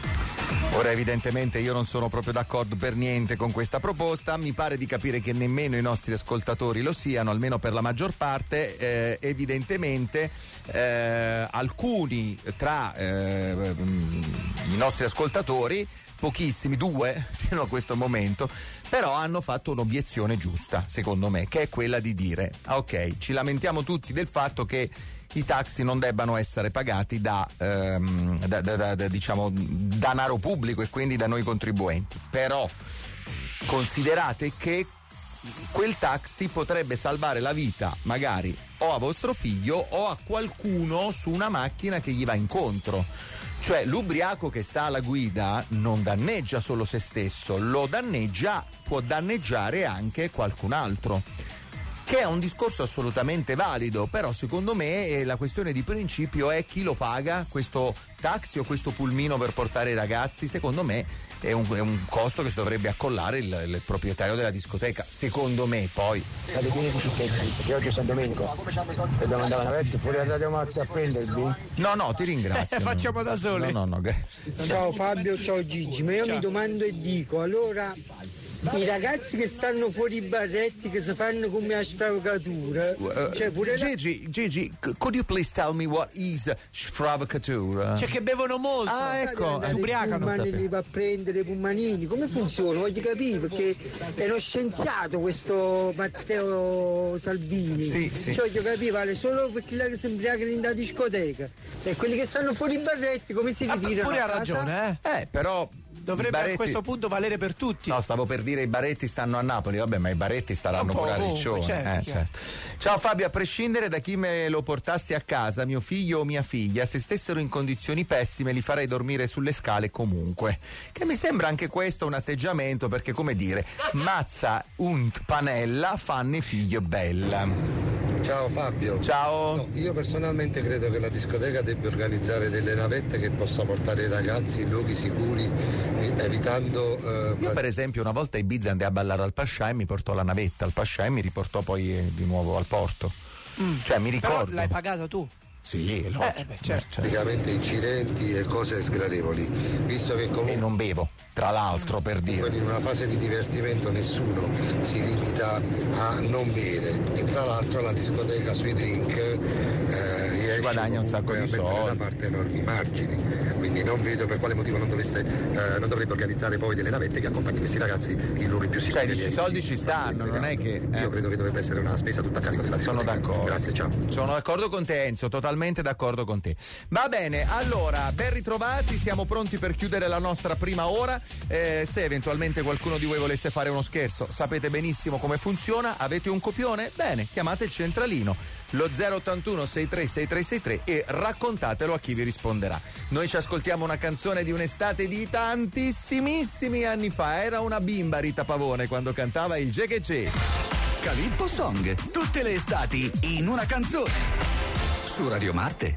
Ora evidentemente io non sono proprio d'accordo per niente con questa proposta, mi pare di capire che nemmeno i nostri ascoltatori lo siano, almeno per la maggior parte. Eh, evidentemente eh, alcuni tra eh, i nostri ascoltatori, pochissimi, due fino a questo momento, però hanno fatto un'obiezione giusta, secondo me, che è quella di dire: ok, ci lamentiamo tutti del fatto che i taxi non debbano essere pagati da, ehm, da, da, da, da diciamo danaro pubblico e quindi da noi contribuenti, però considerate che quel taxi potrebbe salvare la vita magari o a vostro figlio o a qualcuno su una macchina che gli va incontro. Cioè l'ubriaco che sta alla guida non danneggia solo se stesso, lo danneggia, può danneggiare anche qualcun altro, che è un discorso assolutamente valido, però secondo me la questione di principio è chi lo paga, questo taxi o questo pulmino per portare i ragazzi. Secondo me è un, è un costo che si dovrebbe accollare il, il proprietario della discoteca, secondo me. Poi alle piene cicchetti, perché oggi è San Domenico e devo andare a letto fuori a Radio Mazza a prendervi? No, no, ti ringrazio. Eh, facciamo da soli. No, no, no. Ciao Fabio, ciao Gigi, ma io ciao. mi domando e dico, allora i ragazzi che stanno fuori i barretti che si fanno come a sfravacatura, uh, cioè pure Gigi, Gigi, could you please tell me what is sfravacatura? Cioè che bevono molto, ah, ecco, si ubriacano, li va a prendere i pummanini, come funziona? Voglio capire, perché è uno scienziato questo Matteo Salvini, sì, sì. Cioè voglio capire, vale solo per quelli che si ubriacano in da discoteca e quelli che stanno fuori i barretti come si ritirano? Pure a ha casa? ragione, eh? Eh, però dovrebbe Baretti... a questo punto valere per tutti. No, stavo per dire i baretti stanno a Napoli, vabbè, ma i baretti staranno pure a Riccione. Certo, eh, certo. Ciao Fabio, a prescindere da chi me lo portassi a casa, mio figlio o mia figlia, se stessero in condizioni pessime li farei dormire sulle scale comunque. Che mi sembra anche questo un atteggiamento, perché come dire, mazza und panella fanne figlio bella. Ciao Fabio. Ciao. No, io personalmente credo che la discoteca debba organizzare delle navette che possa portare i ragazzi in luoghi sicuri, evitando... Eh, io per esempio una volta a Ibiza andai a ballare al Pascià e mi portò la navetta al Pascià e mi riportò poi eh, di nuovo al porto. Mm. Cioè mi ricordo. Però l'hai pagata tu? Sì, logico. Eh, beh, certo. Praticamente incidenti e cose sgradevoli, visto che comunque... E non bevo, tra l'altro, per dire. In una fase di divertimento nessuno si limita a non bere e tra l'altro la discoteca sui drink eh, riesce si guadagna un sacco di soldi, da parte enormi margini, quindi non vedo per quale motivo non dovesse eh, non dovrebbe organizzare poi delle navette che accompagnino questi ragazzi in luoghi più sicuri. Cioè dici, soldi ci stanno, non è che eh. io credo che dovrebbe essere una spesa tutta a carico della discoteca. Sono d'accordo. Grazie, ciao. Sono d'accordo con te Enzo, totalmente d'accordo con te. Va bene, allora ben ritrovati, siamo pronti per chiudere la nostra prima ora. Eh, se eventualmente qualcuno di voi volesse fare uno scherzo, sapete benissimo come funziona. Avete un copione? Bene, chiamate il centralino, lo zero ottantuno sessantatré sessantatré sessantatré, e raccontatelo a chi vi risponderà. Noi ci ascoltiamo una canzone di un'estate di tantissimissimi anni fa. Era una bimba Rita Pavone quando cantava il Ge che Ge. Calippo Song, tutte le estati in una canzone. Su Radio Marte.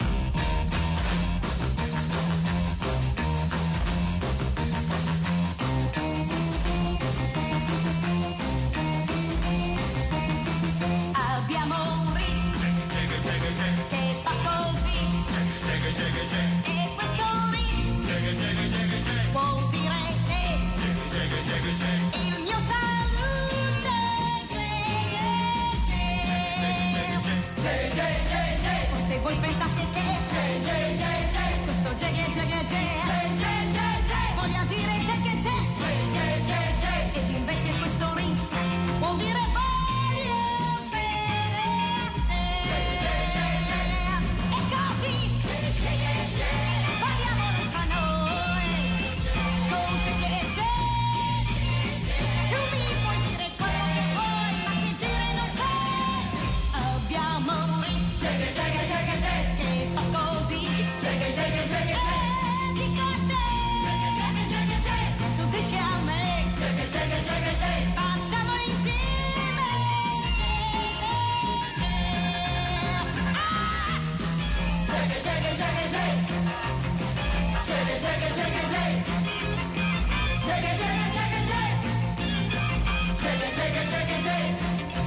Voi pensate che c'è, c'è, c'è, c'è, questo c'è che c'è che c'è, c'è, c'è, c'è, c'è, voglia dire c'è che c'è, c'è, c'è, c'è, c'è, ed invece questo ring vuol dire voglio bene, c'è, c'è, c'è, c'è, e così, c'è, c'è, c'è, c'è, parliamolo tra noi, con c'è che c'è, tu mi puoi dire quello che vuoi, ma che dire non sai, abbiamo un ring, c'è che c'è che c'è che c'è, che fa così, c'è che c'è che c'è che c'è, e di Shake it, shake it, shake it, shake. Shake it, shake it, shake it, shake. Shake it, shake it, shake it, shake.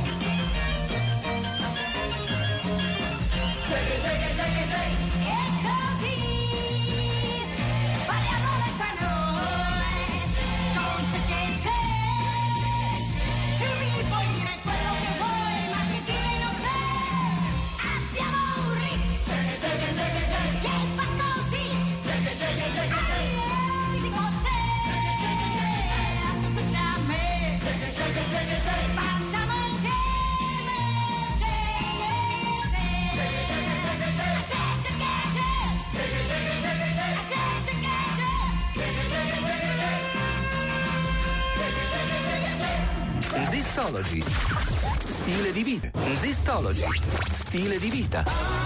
Shake it, shake it, shake it, shake. E così parliamo tra noi. Con Shake it, shake. Tu mi puoi dire quello che vuoi, ma che dire non sei. Abbiamo un ritmo. Shake it, shake it, shake it, shake. Che fa così. Shake it, shake it, shake it, shake. Io dico a te. Shake it, shake it, shake it, shake. Tu c'è a me. Shake it, shake it, shake it, shake. Facciamo insieme. Shake it, shake. Shake it, shake it, shake it, shake. Shake it, shake it, shake. Shake it, shake it, shake it, shake. Shake it, shake it, shake. Shake it, shake it, shake it, shake. Shake it, shake it, shake it, shake. Zistology. Stile di vita. Zistology. Stile di vita.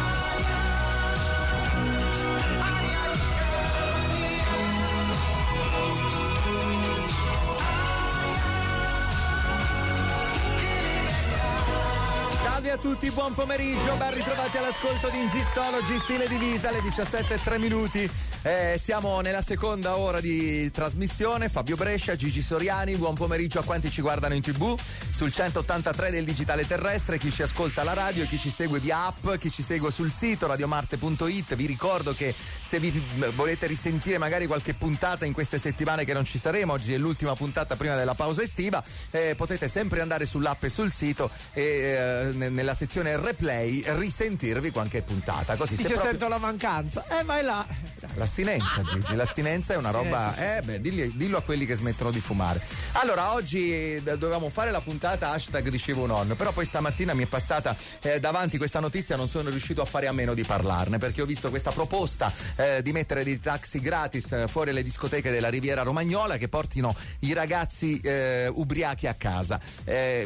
Salve a tutti, buon pomeriggio, ben ritrovati all'ascolto di Zistology, stile di vita, alle diciassette e tre minuti. Eh, siamo nella seconda ora di trasmissione. Fabio Brescia, Gigi Soriani, buon pomeriggio a quanti ci guardano in tv sul centottantatré del digitale terrestre, chi ci ascolta alla radio, chi ci segue via app, chi ci segue sul sito radiomarte punto it. Vi ricordo che se vi volete risentire magari qualche puntata in queste settimane che non ci saremo, oggi è l'ultima puntata prima della pausa estiva, eh, potete sempre andare sull'app e sul sito e eh, nella sezione replay risentirvi qualche puntata, così Dice se proprio... sento la mancanza, eh vai là. L'astinenza, Gigi, l'astinenza è una roba, eh beh, dilli, dillo a quelli che smettono di fumare. Allora, oggi dovevamo fare la puntata hashtag dicevo non, però poi stamattina mi è passata eh, davanti questa notizia, non sono riuscito a fare a meno di parlarne, perché ho visto questa proposta eh, di mettere dei taxi gratis fuori le discoteche della Riviera Romagnola che portino i ragazzi eh, ubriachi a casa, eh,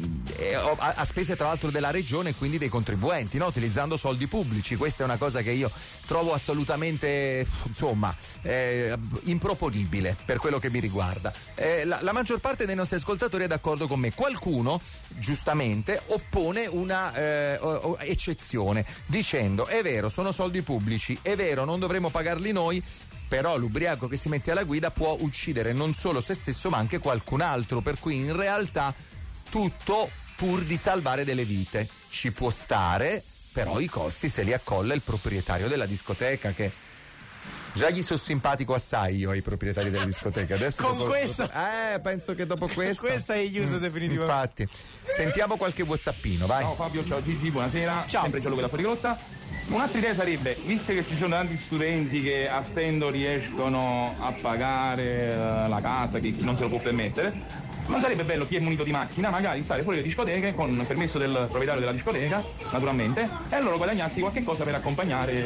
a, a spese tra l'altro della regione e quindi dei contribuenti, no? Utilizzando soldi pubblici. Questa è una cosa che io trovo assolutamente, insomma, eh, improponibile per quello che mi riguarda. Eh, la, la maggior parte dei nostri ascoltatori è d'accordo con me. Qualcuno, giustamente, oppone una eh, eccezione, dicendo: è vero, sono soldi pubblici, è vero, non dovremo pagarli noi, però l'ubriaco che si mette alla guida può uccidere non solo se stesso ma anche qualcun altro, per cui in realtà tutto pur di salvare delle vite. Ci può stare, però i costi se li accolla il proprietario della discoteca, che già gli sono simpatico assai io ai proprietari delle discoteche. Adesso con dopo, questa dopo, eh penso che dopo questa questa è chiuso mm, definitivamente. Infatti sentiamo qualche whatsappino, vai. Ciao Fabio, ciao Gigi, buonasera. Ciao. Sempre Gianluca da Fuorigrotta. Un'altra idea sarebbe, visto che ci sono tanti studenti che a stento riescono a pagare uh, la casa, chi, chi non se lo può permettere, non sarebbe bello chi è munito di macchina magari stare fuori le discoteche con il permesso del proprietario della discoteca, naturalmente, e allora guadagnarsi qualche cosa per accompagnare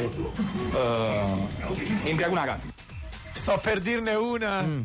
uh, e imbriaco una casa. Sto per dirne una. Mm.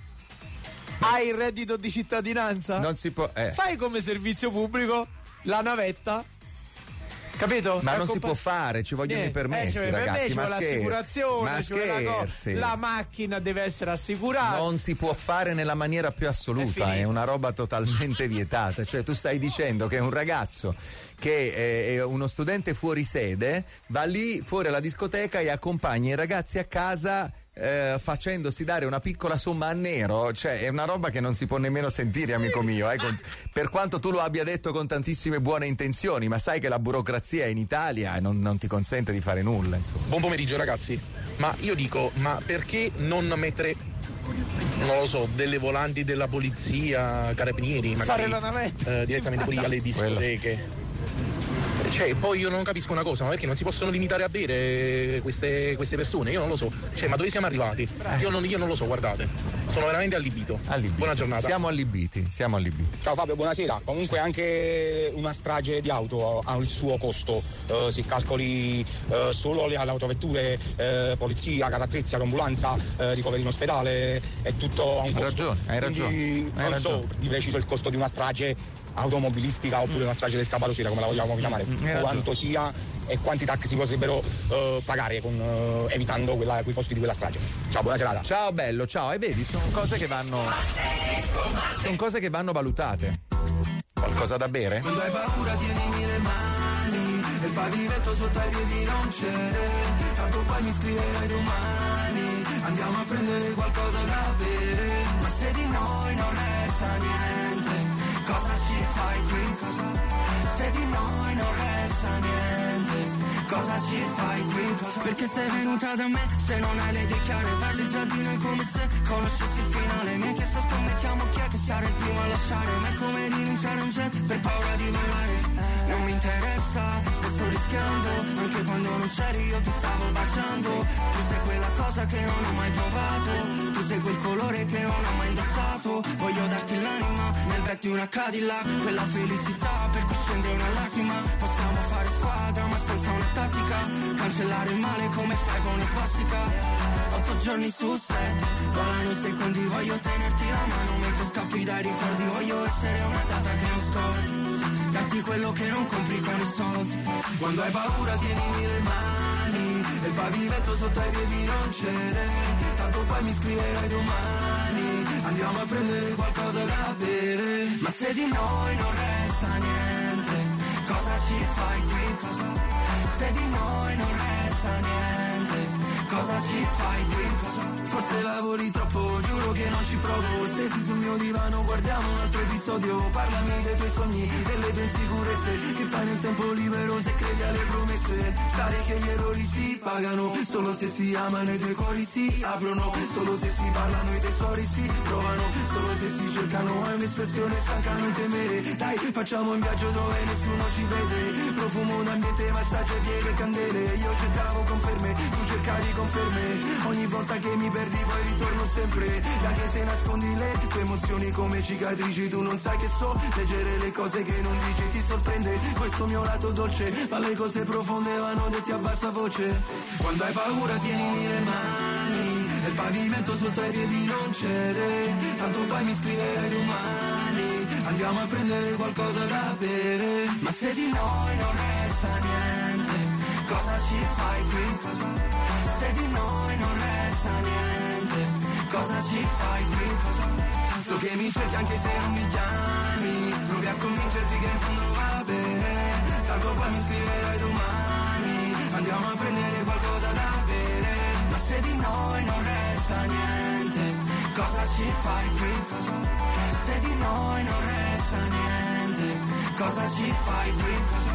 Hai il reddito di cittadinanza? Non si può. Eh. Fai come servizio pubblico la navetta. Capito? Ma per non compa- si può fare, ci vogliono eh, i permessi, eh, cioè, ragazzi. Ci ma vuole l'assicurazione, ma ci vuole la, co- la macchina deve essere assicurata. Non si può fare nella maniera più assoluta, è, è una roba totalmente vietata. Cioè, tu stai dicendo che un ragazzo che è uno studente fuori sede va lì fuori alla discoteca e accompagna i ragazzi a casa. Eh, facendosi dare una piccola somma a nero, cioè è una roba che non si può nemmeno sentire, amico mio, eh, con, per quanto tu lo abbia detto con tantissime buone intenzioni, ma sai che la burocrazia in Italia non, non ti consente di fare nulla, insomma. Buon pomeriggio ragazzi, ma io dico, ma perché non mettere, non lo so, delle volanti della polizia, carabinieri, magari fare la navetta eh, direttamente pure alle discoteche? Cioè, poi io non capisco una cosa, ma perché non si possono limitare a bere queste, queste persone? Io non lo so. Cioè, ma dove siamo arrivati? Io non, io non lo so, guardate. Sono veramente allibito. allibito. Buona giornata. Siamo allibiti, siamo allibiti. Ciao Fabio, buonasera. Comunque anche una strage di auto ha il suo costo. Uh, si calcoli uh, solo le, le autovetture, uh, polizia, carattrezza, ambulanza, uh, ricoveri in ospedale, è tutto a un hai costo. Ragione, hai Quindi, ragione. Hai non ragione. so di preciso il costo di una strage automobilistica oppure una strage del sabato sera, come la vogliamo chiamare, mm, quanto sia e quanti taxi si potrebbero uh, pagare con, uh, evitando quella, quei costi di quella strage. Ciao, buona serata. Ciao bello, ciao. E vedi, sono cose che vanno sono cose che vanno valutate. Qualcosa da bere? Quando hai paura tienimi le mani, il pavimento sotto ai piedi non c'è, tanto poi mi scriverai domani, andiamo a prendere qualcosa da bere. Ma se di noi non resta niente, cosa ci fai qui? Cosa? Se di noi non resta niente, cosa ci fai qui? Cosa? Perché sei venuta da me, se non hai le idee chiare, parli già di noi come se conoscessi il finale. Mi hai chiesto scommettiamo chi è che sarà il primo a lasciare, ma è come rinunciare a un jet per paura di volare. Non mi interessa se sto rischiando, anche quando non c'eri io ti stavo baciando. Tu sei quella cosa che non ho mai provato, tu sei quel colore che non ho mai indossato. Voglio darti l'anima nel back di una Cadillac, quella felicità per cui scende una lacrima. Possiamo fare squadra ma senza una tattica, cancellare il male come fai con una svastica. Otto giorni su sette, volano secondi, voglio tenerti la mano mentre scappi dai ricordi. Voglio essere una data che non scordi, darti quello che non compri con i soldi. Quando hai paura tienimi le mani, e il pavimento sotto ai piedi non cede, tanto poi mi scriverai domani, andiamo a prendere qualcosa da bere. Ma se di noi non resta niente, cosa ci fai qui? Cosa? Se di noi non resta niente, cosa ci fai qui? Cosa? Forse lavori troppo, giuro che non ci provo. Stesi sul mio divano, guardiamo un altro episodio. Parlami dei tuoi sogni, delle tue insicurezze, che fai nel tempo libero se credi alle promesse. Sai che gli errori si pagano, solo se si amano i tuoi cuori si aprono, solo se si parlano i tesori si trovano, solo se si cercano è un'espressione stanca non temere. Dai, facciamo un viaggio dove nessuno ci vede, profumo d'ambiente, massaggio e pieghe e candele. Io cercavo conferme, tu cercavi conferme, ogni volta che mi perdi poi ritorno sempre. E anche se nascondi le tue emozioni come cicatrici, tu non sai che so leggere le cose che non dici. Ti sorprende questo mio lato dolce, ma le cose profonde vanno detti a bassa voce. Quando hai paura tienimi le mani, e il pavimento sotto ai piedi non cede, tanto poi mi scriverai domani, andiamo a prendere qualcosa da bere. Ma se di noi non resta niente, cosa ci fai qui? Cosa? Se di noi non resta niente, cosa ci fai qui? Cosa? So che mi cerchi anche se non mi chiami, provi a convincerti che in fondo va bene, tanto poi mi scriverai domani, andiamo a prendere qualcosa da bere. Ma se di noi non resta niente, cosa ci fai qui? Cosa? Se di noi non resta niente, cosa ci fai qui? Cosa?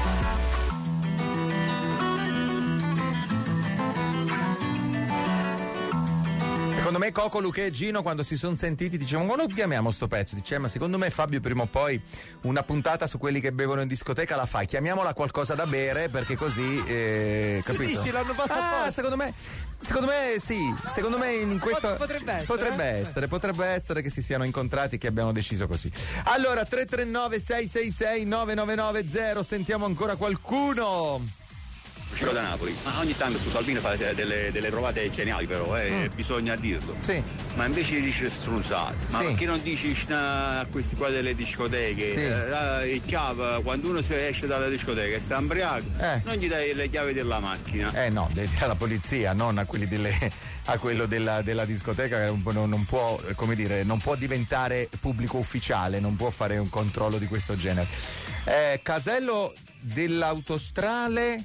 Secondo me Coco, Luca e Gino quando si sono sentiti dicevano ma noi chiamiamo sto pezzo, dice ma secondo me Fabio prima o poi una puntata su quelli che bevono in discoteca la fai, chiamiamola qualcosa da bere perché così eh, capito? Tu dici l'hanno fatto ah, apposta? secondo me secondo me sì, secondo me in questo potrebbe essere potrebbe eh? essere potrebbe essere che si siano incontrati e che abbiano deciso così. Allora tre tre nove sei sei sei nove nove nove zero, sentiamo ancora qualcuno. Uscirò da Napoli, ma ogni tanto su Salvini fa delle, delle trovate geniali però, eh, mm. bisogna dirlo. Sì. Ma invece dice stronzate, ma sì. Perché non dici a questi qua delle discoteche? Sì. Eh, è chiave, quando uno si esce dalla discoteca e sta ambriaco, eh. non gli dai le chiavi della macchina. Eh no, devi dire alla polizia, non a quelli delle, a quello della, della discoteca che non, non può, come dire, non può diventare pubblico ufficiale, non può fare un controllo di questo genere. Eh, casello dell'autostrale.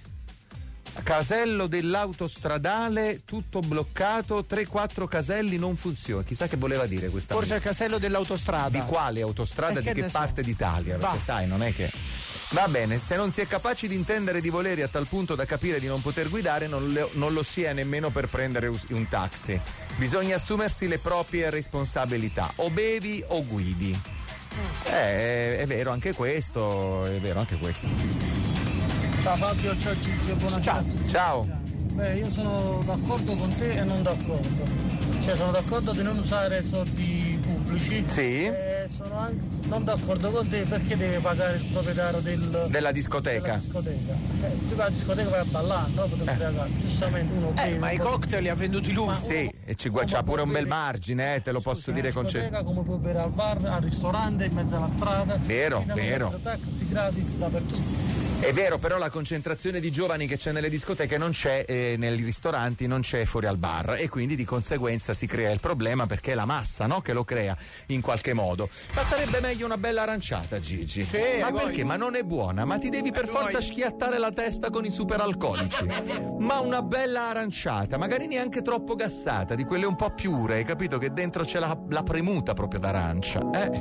Casello dell'autostradale tutto bloccato, tre quattro caselli non funziona. Chissà che voleva dire questa forse il casello dell'autostrada. Di quale autostrada, eh, di che, che parte so. d'Italia? Perché Va. sai, non è che va bene, se non si è capaci di intendere di voleri a tal punto da capire di non poter guidare, non, le, non lo si è nemmeno per prendere un taxi. Bisogna assumersi le proprie responsabilità, o bevi o guidi. Mm. Eh, è, è vero anche questo, è vero anche questo. Ciao Fabio, ciao Gigi, buonasera. Ciao. Ciao. Beh, io sono d'accordo con te e non d'accordo. Cioè sono d'accordo di non usare soldi pubblici. Sì. E sono anche non d'accordo con te perché deve pagare il proprietario del, della discoteca. Della discoteca. Eh, tu la discoteca vai a ballare, no? Eh. Giustamente uno eh, beve, ma i cocktail li ha venduti lui. Sì, e ci c'ha pure un bel margine, eh, te lo posso dire con certezza. Come puoi bere al bar, al ristorante, in mezzo alla strada. Vero, vero. Taxi gratis dappertutto. È vero, però la concentrazione di giovani che c'è nelle discoteche non c'è, eh, nei ristoranti non c'è fuori al bar, e quindi di conseguenza si crea il problema, perché è la massa, no, che lo crea in qualche modo. Ma sarebbe meglio una bella aranciata, Gigi. Sì, ma voi. perché? Ma non è buona, ma ti devi per E forza voi. schiattare la testa con i superalcolici. Ma una bella aranciata, magari neanche troppo gassata, di quelle un po' più ure, hai capito, che dentro c'è la, la premuta proprio d'arancia, eh?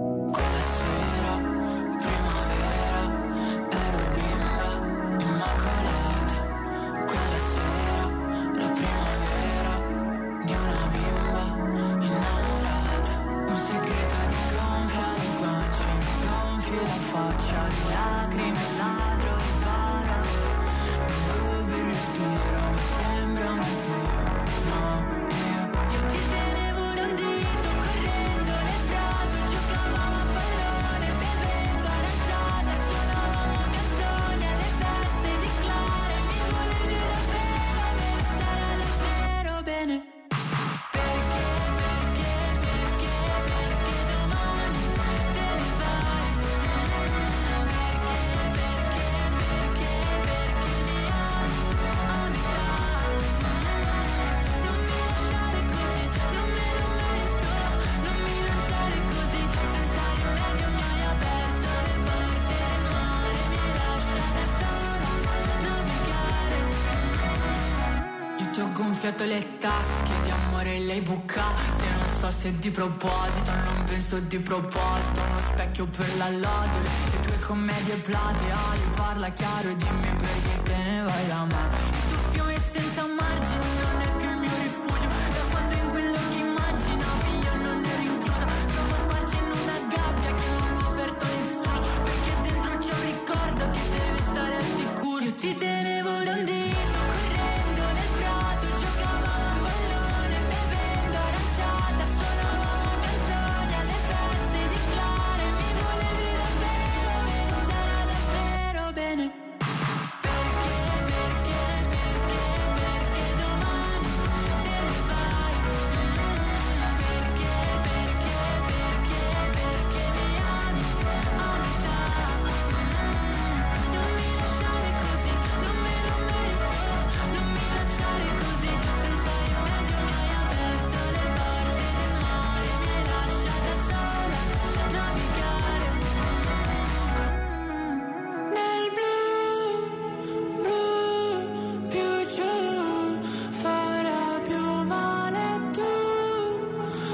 gonfiato le tasche di amore le hai bucate. Non so se di proposito, non penso di proposito. Uno specchio per la lodole, le tue commedie plateali. Parla chiaro e dimmi perché te ne vai da me. Il tuo fiume senza margini non è più il mio rifugio. Da quando in quello che immaginavi io non ero inclusa. Trovo pace in una gabbia che non ho aperto a nessuno, perché dentro c'è un ricordo che deve stare al sicuro. Io ti tenevo da un dito, correndo nel prato, giocavamo a pallone, bevendo aranciata, suonavamo canzoni alle feste di Clara. Mi volevi davvero, sarà davvero bene. Perché, perché, perché, perché domani te ne vai. Perché, perché, perché, perché mi ami a metà. Non mi lasciare così, non me lo merito. Non mi lasciare così, senza rimedio mi hai aperto le porte del mare. Mi hai lasciata sola navigare nel blu, blu, più giù farà più male. Tu,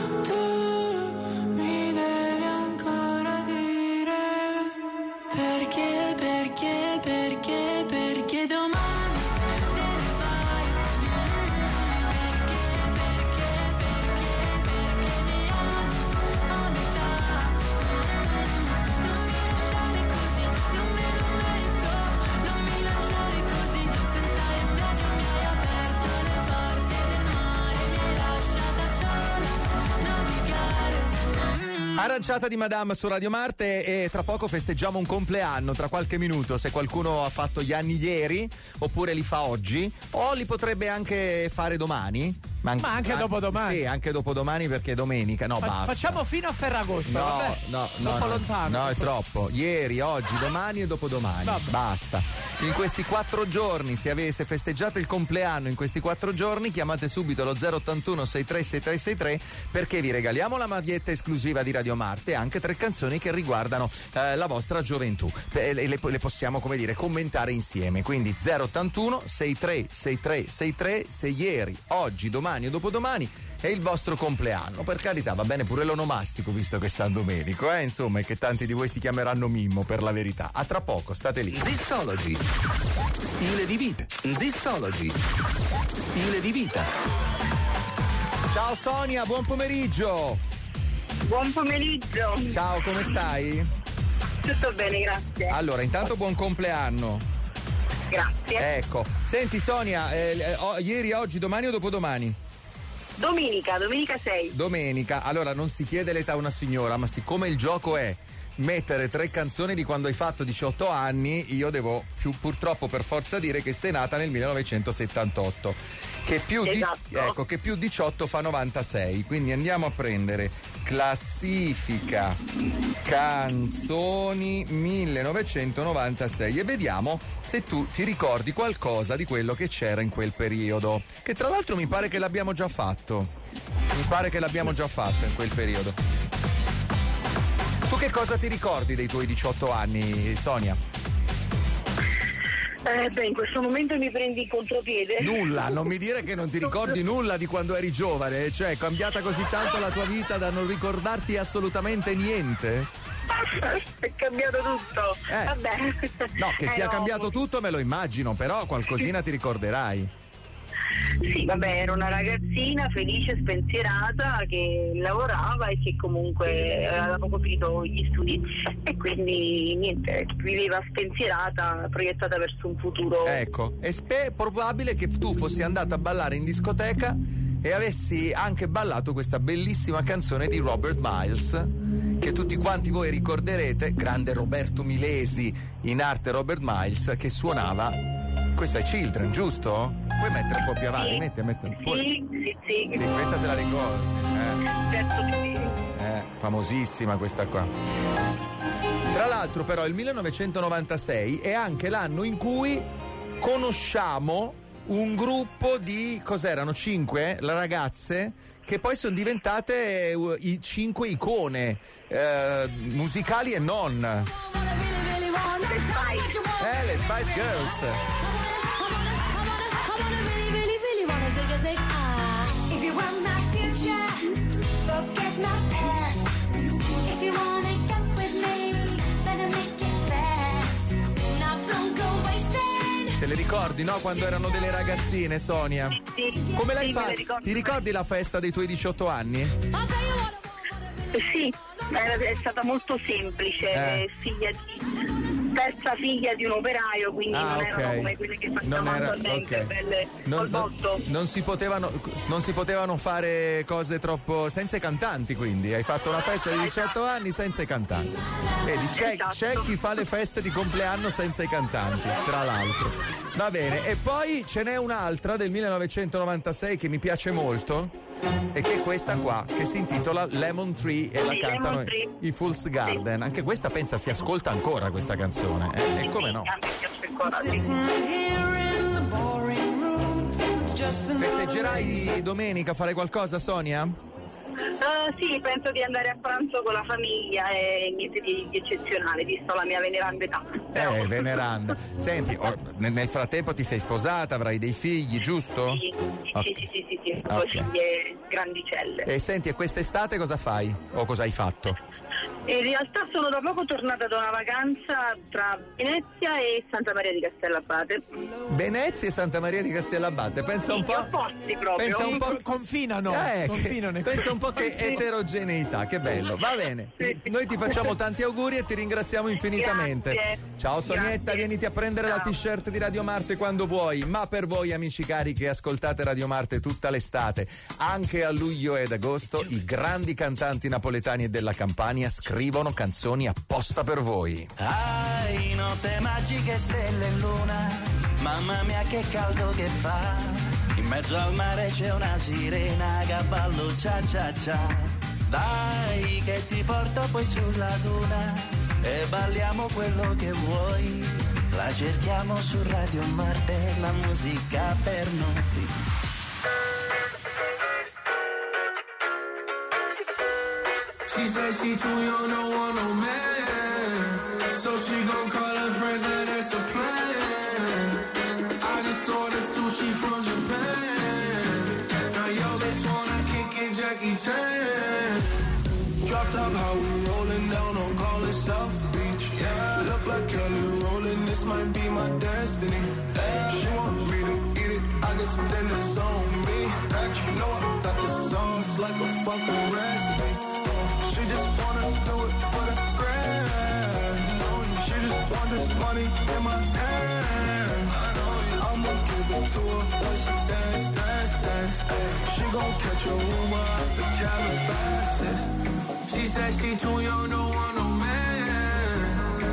tu mi devi ancora dire perché, perché, perché, perché domani te ne vai. Perché, perché, perché, perché mi ami a metà. Non mi lasciare così, non me lo merito. Non mi lasciare così, senza rimedio mi hai aperto le porte del mare. Mi hai lasciata sola navigare. Aranciata di Madame su Radio Marte, e tra poco festeggiamo un compleanno, tra qualche minuto, se qualcuno ha fatto gli anni ieri oppure li fa oggi, o li potrebbe anche fare domani. Ma anche dopodomani. Sì, anche dopodomani, perché è domenica, no, Fa- basta. Facciamo fino a Ferragosto. No, vabbè. no, no, Troppo no, lontano. no, è troppo. Ieri, oggi, domani e dopodomani. Vabbè. Basta. In questi quattro giorni, se avesse festeggiato il compleanno in questi quattro giorni, chiamate subito lo zero ottantuno sessantatré sessantatré sessantatré, perché vi regaliamo la maglietta esclusiva di Radio Marte e anche tre canzoni che riguardano eh, la vostra gioventù. E le, le, le possiamo, come dire, commentare insieme. Quindi zero ottantuno sessantatré sessantatré sessantatré, se ieri, oggi, domani o dopodomani è il vostro compleanno. Per carità, va bene pure l'onomastico, visto che è San Domenico, eh? Insomma, e che tanti di voi si chiameranno Mimmo, per la verità. A tra poco, state lì. Zistology. Stile di vita. Zistology. Stile di vita. Ciao Sonia, buon pomeriggio. Buon pomeriggio. Ciao, come stai? Tutto bene, grazie. Allora, intanto buon compleanno. Grazie. Ecco, senti Sonia, eh, eh, oh, ieri, oggi, domani o dopodomani? Domenica, domenica sei. Domenica. Allora, non si chiede l'età a una signora, ma siccome il gioco è mettere tre canzoni di quando hai fatto diciotto anni, io devo più, purtroppo per forza dire che sei nata nel millenovecentosettantotto, che più, esatto. di, ecco, che più diciotto fa novantasei, quindi andiamo a prendere classifica canzoni millenovecentonovantasei e vediamo se tu ti ricordi qualcosa di quello che c'era in quel periodo, che tra l'altro mi pare che l'abbiamo già fatto mi pare che l'abbiamo già fatto in quel periodo. Tu che cosa ti ricordi dei tuoi diciotto anni, Sonia? Eh, beh, in questo momento mi prendi in contropiede. Nulla, non mi dire che non ti ricordi nulla di quando eri giovane, cioè è cambiata così tanto la tua vita da non ricordarti assolutamente niente? È cambiato tutto. Eh. Vabbè. No, che eh sia no. cambiato tutto me lo immagino, però qualcosina ti ricorderai. Sì, vabbè, ero una ragazzina felice, spensierata, che lavorava e che comunque aveva poco finito gli studi e quindi niente, viveva spensierata, proiettata verso un futuro. Ecco, è spe- probabile che tu fossi andata a ballare in discoteca e avessi anche ballato questa bellissima canzone di Robert Miles, che tutti quanti voi ricorderete, grande Roberto Milesi, in arte Robert Miles, che suonava. Questa è Children, giusto? Puoi mettere un po' più avanti, sì. metti, metti. Puoi... Sì, sì, sì. Sì, questa te la ricordi. Eh. Certo che sì. Eh, famosissima questa qua. Tra l'altro però il millenovecentonovantasei è anche l'anno in cui conosciamo un gruppo di, cos'erano, cinque le ragazze che poi sono diventate uh, i cinque icone uh, musicali e non. Eh, le Spice Girls. If you want my future, forget my past. If you wanna get with me, better make it fast. Now don't go wasting. Te le ricordi, no? Quando erano delle ragazzine, Sonia? Sì. Come l'hai sì, fatta? Ti ricordi la festa dei tuoi diciotto anni? Sì, è stata molto semplice, Eh. figlia di terza figlia di un operaio, quindi Ah, non ok. erano come quelle che Non facciamo era- attualmente, ok. belle Non, col non- botto. non si potevano, non si potevano fare cose troppo senza i cantanti, quindi hai fatto una festa di diciotto anni senza i cantanti. Vedi, c'è, Esatto. c'è chi fa le feste di compleanno senza i cantanti, tra l'altro. Va bene, e poi ce n'è un'altra del millenovecentonovantasei che mi piace molto, e che è questa qua, che si intitola Lemon Tree e la Sì, cantano Lemon Tree. i Fools Garden. Anche questa pensa si ascolta ancora questa canzone, eh? E come no? A me piace ancora, sì. Festeggerai domenica, fare qualcosa, Sonia? Uh, sì, penso di andare a pranzo con la famiglia e niente di, di eccezionale, visto la mia veneranda età. Eh, veneranda. Senti, or- nel, nel frattempo ti sei sposata, avrai dei figli, giusto? Sì, Ok. sì, sì, sì, sì, sì, due Ok. figlie grandicelle. E senti, e quest'estate cosa fai? O cosa hai fatto? In realtà sono da poco tornata da una vacanza tra Venezia e Santa Maria di Castellabate. Venezia e Santa Maria di Castellabate, pensa un Sì, po'. opposti proprio. Pensa un Sì, po'. co- confinano, Eh, confinano. che- pensa un po' che eterogeneità, che bello. Va bene. Noi ti facciamo tanti auguri e ti ringraziamo infinitamente. Grazie. Ciao Sonietta, Grazie. vieniti a prendere la Ciao. t-shirt di Radio Marte quando vuoi. Ma per voi amici cari che ascoltate Radio Marte tutta l'estate, anche a luglio ed agosto, i grandi cantanti napoletani e della Campania scrivono canzoni apposta per voi. Ai, notte magiche, stelle e luna, mamma mia che caldo che fa. In mezzo al mare c'è una sirena che ballo cia cia cia. Dai che ti porto poi sulla duna e balliamo quello che vuoi. La cerchiamo su Radio Marte, la musica per noi. She said she too young, don't want no man. So she gon' call her friends and that's a plan. I just ordered sushi from Japan. Now yo, bitch wanna kick it, Jackie Chan. Dropped up how we rollin' down on call it South Beach. Yeah, look like Kelly rollin', this might be my destiny. She want me to eat it, I guess then it's on me. You know I got the sauce like a fucking recipe. She just wanna do it for the grand. She just want this money in my hand. I'ma give it to her when she dance, dance, dance. She gon' catch a Uber out the Calabasas. She said she too young, don't want no man.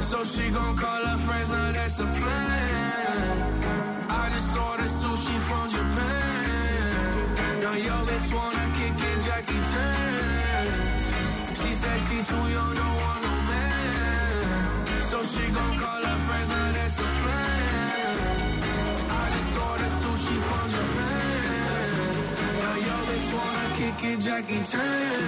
So she gon' call her friends, now that's a plan. I just ordered sushi from Japan. Now yo bitch wanna kick it, Jackie Chan. She said she too young, don't want no man. So she gon' call her friends, now that's a plan. I just ordered sushi from Japan. Now yo bitch wanna kick it, Jackie Chan.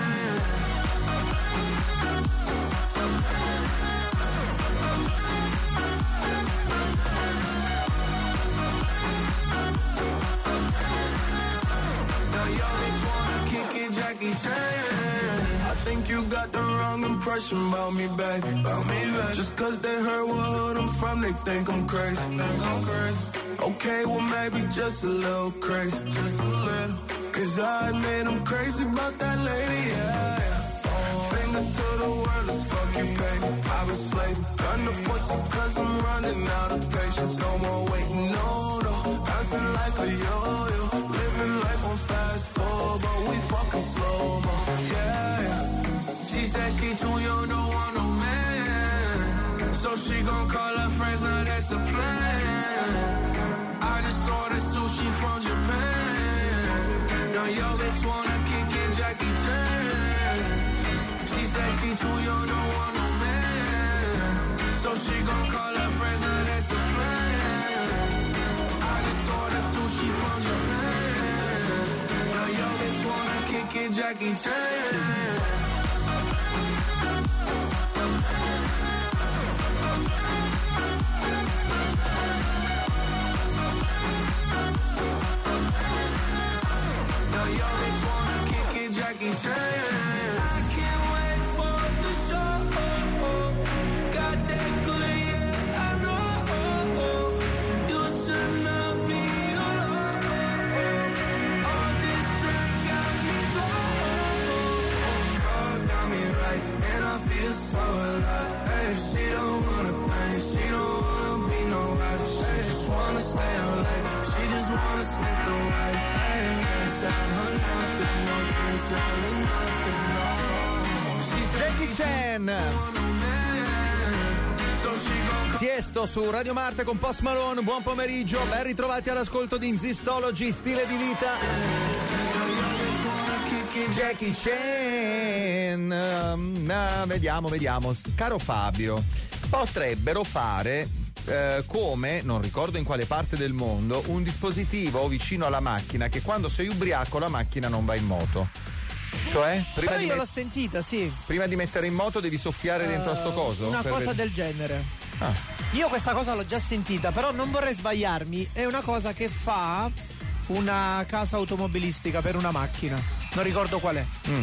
Jackie Chan. I think you got the wrong impression about me, baby. About me, baby. Just cause they heard what hood I'm from, they think I'm crazy. Think I'm crazy. Okay, well maybe just a little crazy. Just a little. Cause I admit I'm crazy about that lady, yeah, yeah. Finger to the world, let's fuck you, baby. I've been slave. Gun the pussy cause I'm running out of patience. No more waiting, no, no. Bouncing like a yo-yo. Living life on fast forward, but we fucking slow mo, yeah, yeah. She said she too young, don't want no man. So she gon' call her friends, now that's a plan. I just ordered sushi from Japan. Now yo bitch wanna kick it, Jackie Chan. She said she too young, don't want no man. So she gon' call her friends, now that's a plan. I just ordered sushi from Japan. Now yo bitch wanna kick it, Jackie Chan. Jackie Chan. I can't wait for the show. Got that good, yeah, I know. You should not be alone. All this drink got me going. Car got me right, and I feel so alive. Hey, she don't wanna pain, she don't wanna be no wife. She just wanna stay up late, she just wanna sneak the white. Hey, can't tell her nothing, no. Jackie Chan, Tiesto su Radio Marte con Post Malone. Buon pomeriggio, ben ritrovati all'ascolto di Zistology, stile di vita. Jackie Chan, uh, vediamo, vediamo. Caro Fabio, potrebbero fare eh, come, non ricordo in quale parte del mondo, un dispositivo vicino alla macchina che quando sei ubriaco la macchina non va in moto. Cioè, prima Però di io met- l'ho sentita, sì. Prima di mettere in moto devi soffiare uh, dentro a sto coso? Una per cosa ved- del genere. Ah. Io questa cosa l'ho già sentita, però non vorrei sbagliarmi. È una cosa che fa una casa automobilistica per una macchina. Non ricordo qual è. Mm,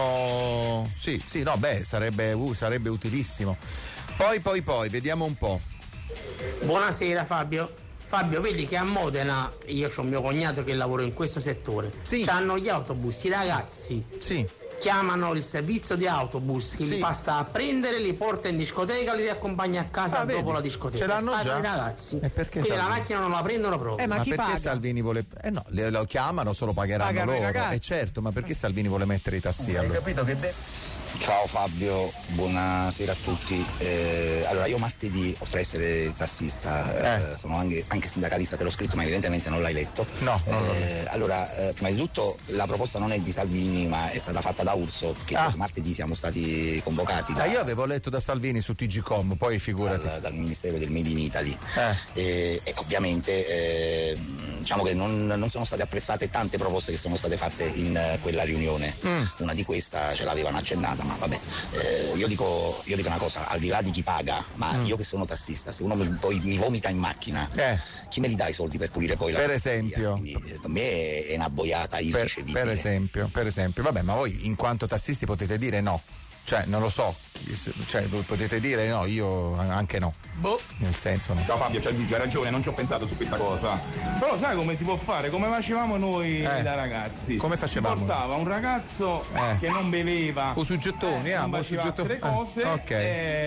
sono. Sì, sì, no, beh, sarebbe, uh, sarebbe utilissimo. Poi, poi, poi, vediamo un po'. Buonasera Fabio. Fabio, vedi che a Modena, io ho un mio cognato che lavora in questo settore, sì. C'hanno gli autobus, i ragazzi sì. chiamano il servizio di autobus che sì. li passa a prendere, li porta in discoteca, li riaccompagna a casa ah, dopo vedi. La discoteca. Ce l'hanno ah, già? I ragazzi. E perché quindi Salvini? La macchina non la prendono proprio. Eh, ma, ma chi perché paga? Salvini vuole. Eh no, lo chiamano, solo pagheranno Pagano loro. Eh certo, ma perché Salvini vuole mettere i tassi? Hai allora? capito che de- Ciao Fabio, buonasera a tutti. Eh, allora io martedì, oltre a essere tassista, eh. Eh, sono anche, anche sindacalista, te l'ho scritto ma evidentemente non l'hai letto. No, non l'ho eh, allora, eh, prima di tutto la proposta non è di Salvini ma è stata fatta da Urso, che ah. martedì siamo stati convocati. Da, ah, io avevo letto da Salvini su T G Com, poi figurati. Dal, dal Ministero del Made in Italy. Eh. E, e ovviamente eh, diciamo che non, non sono state apprezzate tante proposte che sono state fatte in uh, quella riunione. Mm. Una di questa ce l'avevano accennata, ma vabbè. Eh, io, dico, io dico una cosa, al di là di chi paga, ma mm. io che sono tassista, se uno mi, poi mi vomita in macchina, eh. chi me li dà i soldi per pulire poi la per esempio? Quindi, per me è una boiata irricevibile. Per, per esempio, per esempio, vabbè, ma voi in quanto tassisti potete dire no. Cioè, non lo so, cioè, potete dire no, io anche no. Boh. Nel senso no. Ciao Fabio, cioè, hai ragione, non ci ho pensato su questa cosa. Però sai come si può fare? Come facevamo noi eh. da ragazzi. Come facevamo? Si portava un ragazzo eh. che non beveva. O su gettoni, eh, ah, non su gettoni. altre cose. Eh. Ok.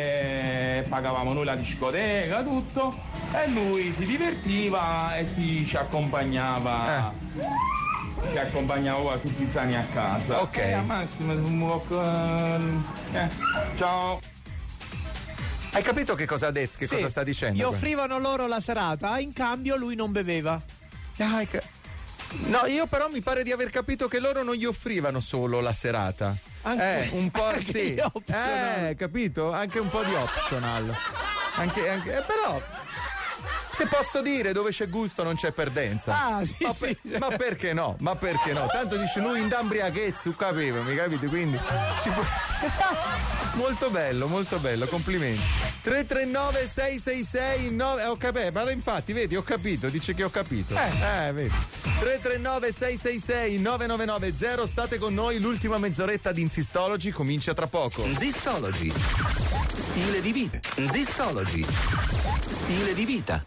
E pagavamo noi la discoteca, tutto. E lui si divertiva e si ci accompagnava. Eh. Ci accompagnavo tutti sani a casa. Ok. Eh, a Massimo, eh, ciao. Hai capito che cosa ha detto? Che sì, cosa sta dicendo? Gli offrivano loro la serata, in cambio lui non beveva. Dai, che... No, io però mi pare di aver capito che loro non gli offrivano solo la serata. Anche, eh, un po' anche sì. Eh, capito? Anche un po' di optional. Anche, anche eh, però se posso dire, dove c'è gusto non c'è perdenza. Ah, sì, ma, per, sì. ma perché no? Ma perché no? Tanto dice lui in d'ambriachezza, capivo, mi capite? Quindi ci può... Molto bello, molto bello, complimenti. tre tre nove sei sei sei nove ho capito, ma infatti, vedi, ho capito, dice che ho capito. Eh, eh vedi. tre tre nove sei sei sei nove nove nove zero, state con noi, l'ultima mezz'oretta di Insistology comincia tra poco. Insistology. Stile di vita. Insistology. Stile di vita.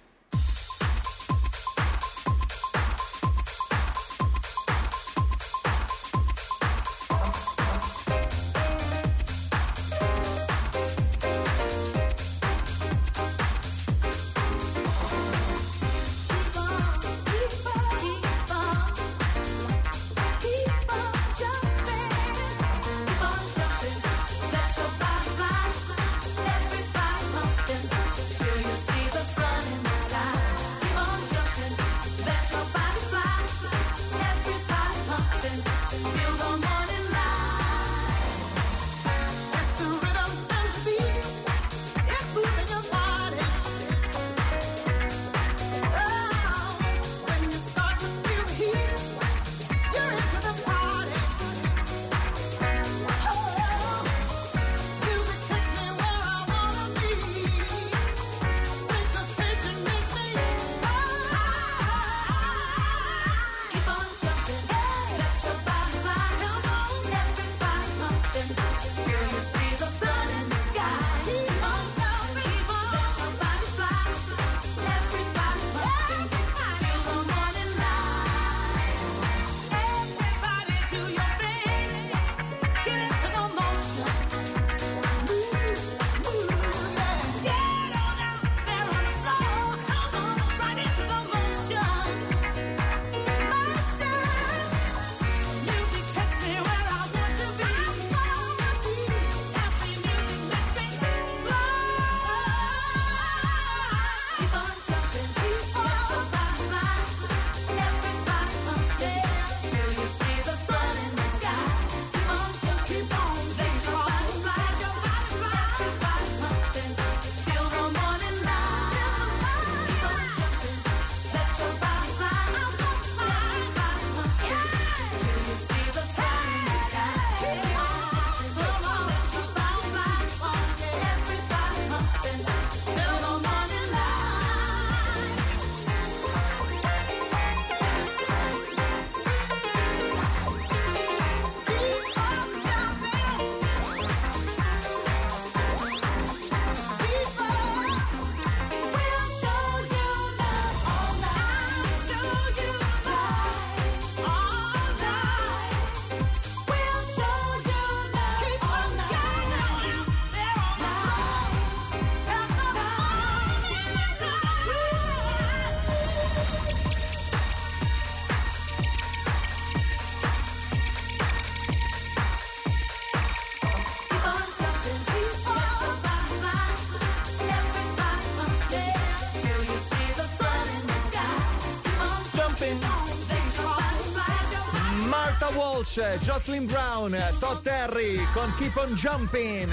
Walsh, Jocelyn Brown, Todd Terry con Keep on Jumping.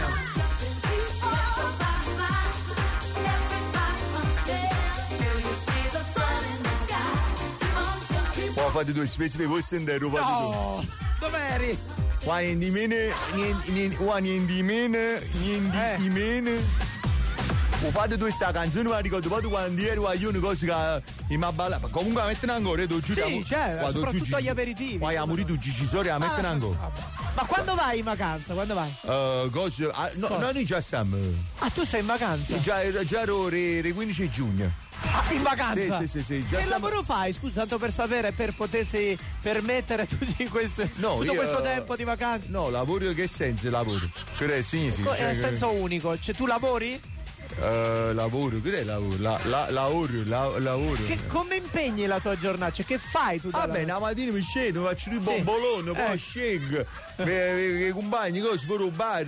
Ho fatto due specie di voce in dero. No, dov'eri? Niente di meno, niente di meno, niente di meno. Ho fatto due questa canzone, ma ricordo proprio quando ero a io una cosa che mi ha ballato. Comunque la mettono ancora, tu giuro. Sì, certo, soprattutto agli aperitivi. Poi a morire tu Gigi Sori la mettono ancora. Ma quando vai in vacanza? Quando vai? Uh, cosa? Ah, no, cosa? Noi già siamo. Ah, tu sei in vacanza? Già, già ero il quindici giugno. Ah, in vacanza? Sì, sì, sì, sì. Già che siamo... lavoro fai? Scusa, tanto per sapere, per poterti permettere tutti queste, no, tutto io, questo tempo di vacanza? No, lavoro che senso lavoro? Che significa? È nel senso unico, cioè tu lavori? Uh, lavoro, che è lavoro? La, la, lavoro, la, lavoro. Che, come impegni la tua giornata? Cioè, che fai tu? Vabbè, la mattina mi scendo, faccio il Sì. bombolone, Eh. poi scendo, i compagni, cose, vado al bar,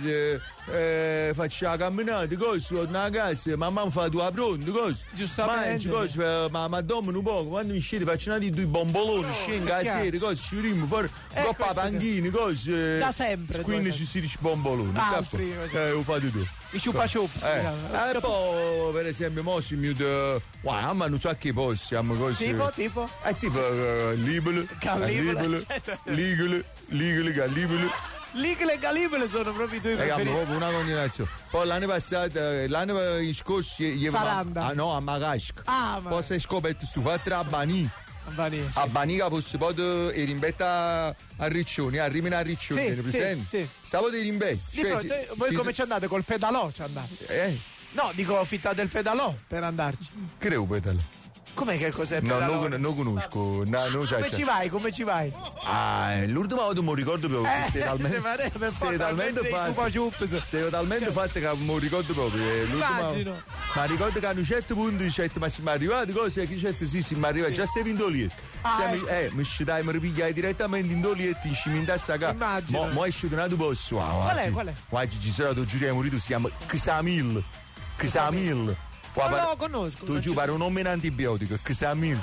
eh, faccio la camminata, cose, torno a casa, mamma mi fa due pronte, cose. Giustamente. Mangio, cose, ma, ma dormo un poco, quando mi scendo faccio una di due bomboloni, scendo a chiaro. sera, cose, ci rimmo fuori, Eh, coppa questo- panchine, cose. Da sempre, Quindi tu hai ci si dice bomboloni. Altri, capo? così. Eh, lo fate tu. I chupa chups. Eh. diciamo. E poi, per esempio, mo si mi dice, guarda, ma non so che possiamo così. Tipo, tipo? È tipo uh, libero, Calibolo. calibolo, ligole, ligole, calibolo. Ligle e Galibole sono proprio i tuoi Ragazzi, preferiti. proprio una continuazione. Poi l'anno passato, l'anno scorso, io Saranda. ah, no, a Magasco. Ah, ma Poi si è scoperto stu fatto a Bani. Bani, sì. A Bani che fosse poi eri in betta a Riccioni, a Rimini a Riccioni, Sì, eri presente? sì, sì. Stavo di rimbè. Di fronte, cioè, voi come ci andate? Col pedalò ci andate? Eh, No, dico fittate il pedalò per andarci. credo pedalo. Com'è che cos'è il No, pedalò? non, non conosco. No, non Come ci vai? Come ci vai? Ah, l'ultima volta mi ricordo proprio Eh, che sei talmente, ti pare, per sei forza, talmente mentre i fatto. Chupa Chups. Sei talmente fatto che mi ricordo proprio. eh, l'ultima- Immagino. Ma ricordo che a un certo punto dice, ma siamo arrivati cose che certo sì, sì, ma arriva, già sei vinto lì. Ah, Cioè, ecco. mi, eh, mi scidai, mi ripigliai direttamente in Dolietti, ci mi indassa a casa. Immagino. Mo, mo è uscito un altro posto. Qual è, qual è? Oggi ci sarà, tu giuri, è morito, si chiama Xamil. Xamil. Non lo conosco. Tu non giù ci- pare un nome in antibiotico, Xamil.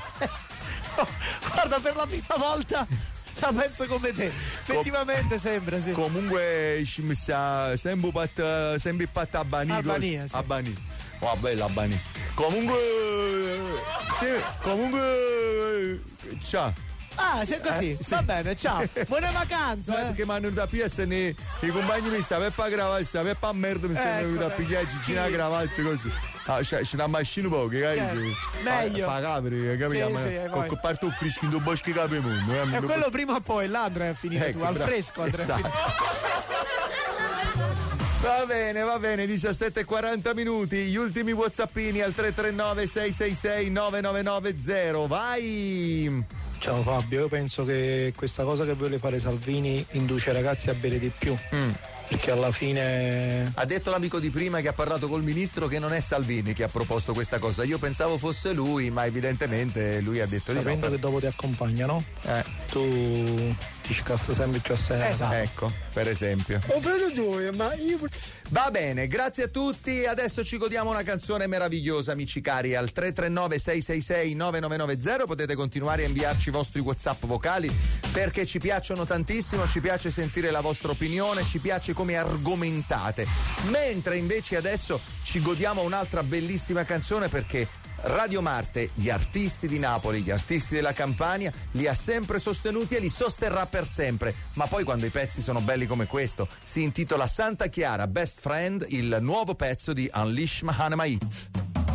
Guarda, per la prima volta la penso come te. Effettivamente sembra, sì. Comunque ci mi sa sempre fatta sempre fatta a Bani. Albania, sì. A Bani. Oh, bella a Bani. Comunque sì, comunque ciao. Ah, sei così? Eh, sì. Va bene, ciao. Buone vacanze. No, eh. perché mi hanno da P S ne i compagni mi stavano per gravare, stavano per merda, mi sono Ecco, venuto a ecco. pigliare Gigina cravatte così. Ah, c'è, c'è una macchina poco, Certo. capisci? Meglio. Fa capire, capisci? Sì, Ma- sì, hai con voglia. con parto un fresco in due boschi capemondo. E quello prima o poi, là andrai a finire Ecco, tu, al bravo. fresco andrai a Esatto. finire. Va bene, va bene, diciassette e quaranta minuti, gli ultimi whatsappini al tre tre nove sei sei sei nove nove nove zero, vai! Ciao Fabio, io penso che questa cosa che vuole fare Salvini induce i ragazzi a bere di più. Perché alla fine. Ha detto l'amico di prima che ha parlato col ministro che non è Salvini che ha proposto questa cosa. Io pensavo fosse lui, ma evidentemente lui ha detto di no. Sapendo che dopo ti accompagnano, Eh. tu ti scassa sempre più a sera. Esatto. Ecco, per esempio. Ho preso due, ma io. Va bene, grazie a tutti. Adesso ci godiamo una canzone meravigliosa, amici cari. Al tre tre nove sei sei sei nove nove nove zero potete continuare a inviarci i vostri WhatsApp vocali perché ci piacciono tantissimo, ci piace sentire la vostra opinione, ci piace come argomentate. Mentre invece adesso ci godiamo un'altra bellissima canzone perché Radio Marte, gli artisti di Napoli, gli artisti della Campania, li ha sempre sostenuti e li sosterrà per sempre. Ma poi quando i pezzi sono belli come questo, si intitola Santa Chiara Best Friend, il nuovo pezzo di Unleash Mahanamait.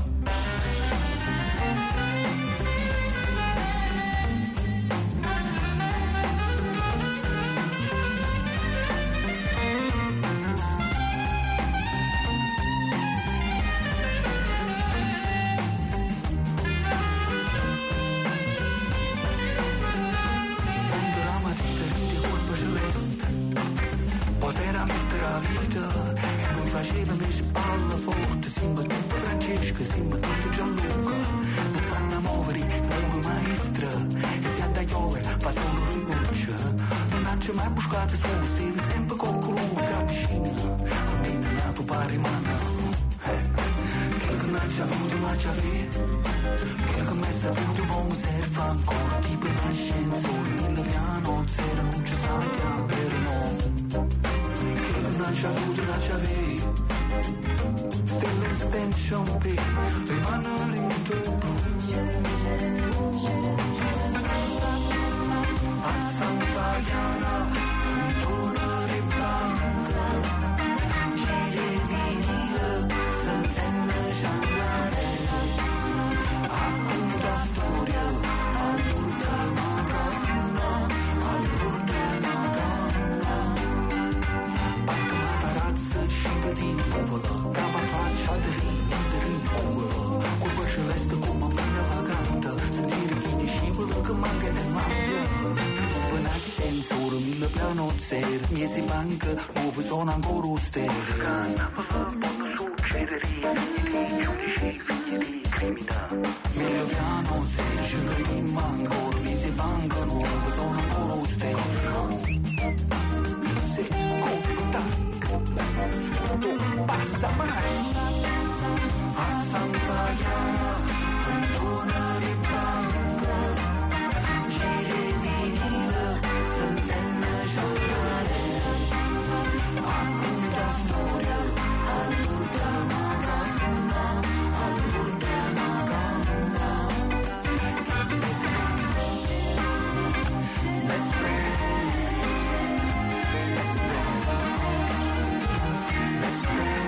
Poteva mettere la vita e non faceva me spalla forte, siamo tutti Francesco, siamo tutti Gianluca, non sanno muovere, lingua maestra, e si atta chiovere, fa solo rinuncia, non c'è mai buscato su, steve sempre con colui che avvicina, almeno nato pari mano, eh, quello che non c'è avuto non c'è avuto, quello che mi è saputo buono serve ancora, tipo in ascensore, mille piano, zero, non ci sai chiamare, no. Non c'ha avuto, non c'ha avuto. Stelle extension P, rimanere in tuo a Santa Chiara, tornare banca, giri vinile, sentenne ciandare, racconta storia, all'ultima canna, all'ultima canna. Sciva di nuvola, cava faccia di rime, di rincula, colpa celeste come una vagante, sentire chi ne scivola che manca nel mare. Dopo una sensore, mille piani sera, mi si manca, nuovo sono ancora un stelle. Quando succederia, i giudici, figli di criminali. Meglio piano, se ci rima ancora, mi si manca, nuovo sono ancora un stelle. Se contact, tutto passa mai. A Santa Chiara, Antona di Banca, giri vinile, sentenne giornale, racconta storia, all'ultima canna, all'ultima canna, let's pray, let's pray, let's pray.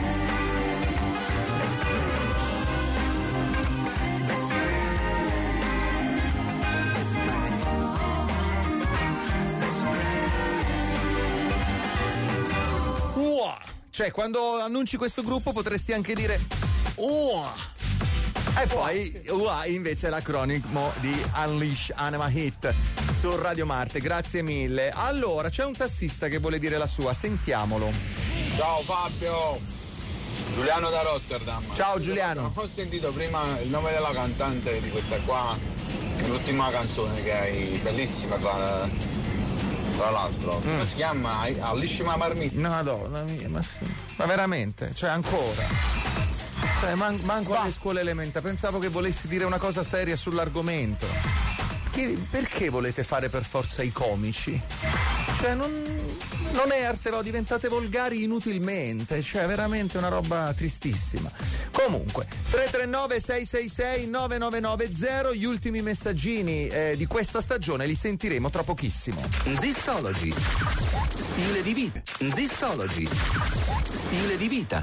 Cioè, quando annunci questo gruppo potresti anche dire uh, e poi U A invece è l'acronimo di Unleash Anima Hit su Radio Marte. Grazie mille. Allora, c'è un tassista che vuole dire la sua, sentiamolo. Ciao Fabio, Giuliano da Rotterdam. Ciao Giuliano. Ho sentito prima il nome della cantante di questa qua, l'ultima canzone che hai, bellissima tra, tra l'altro. Come mm. si chiama? All'Iscima Marmita. No, Madonna mia, ma, ma veramente? Cioè ancora? Cioè, man, manco alle scuole elementari. Pensavo che volessi dire una cosa seria sull'argomento. Che, perché volete fare per forza i comici? Cioè non, non è arte, no, diventate volgari inutilmente, cioè veramente una roba tristissima. Comunque tre tre nove sei sei sei nove nove nove zero, gli ultimi messaggini eh, di questa stagione li sentiremo tra pochissimo. Zistology, stile di vita. Zistology, stile di vita.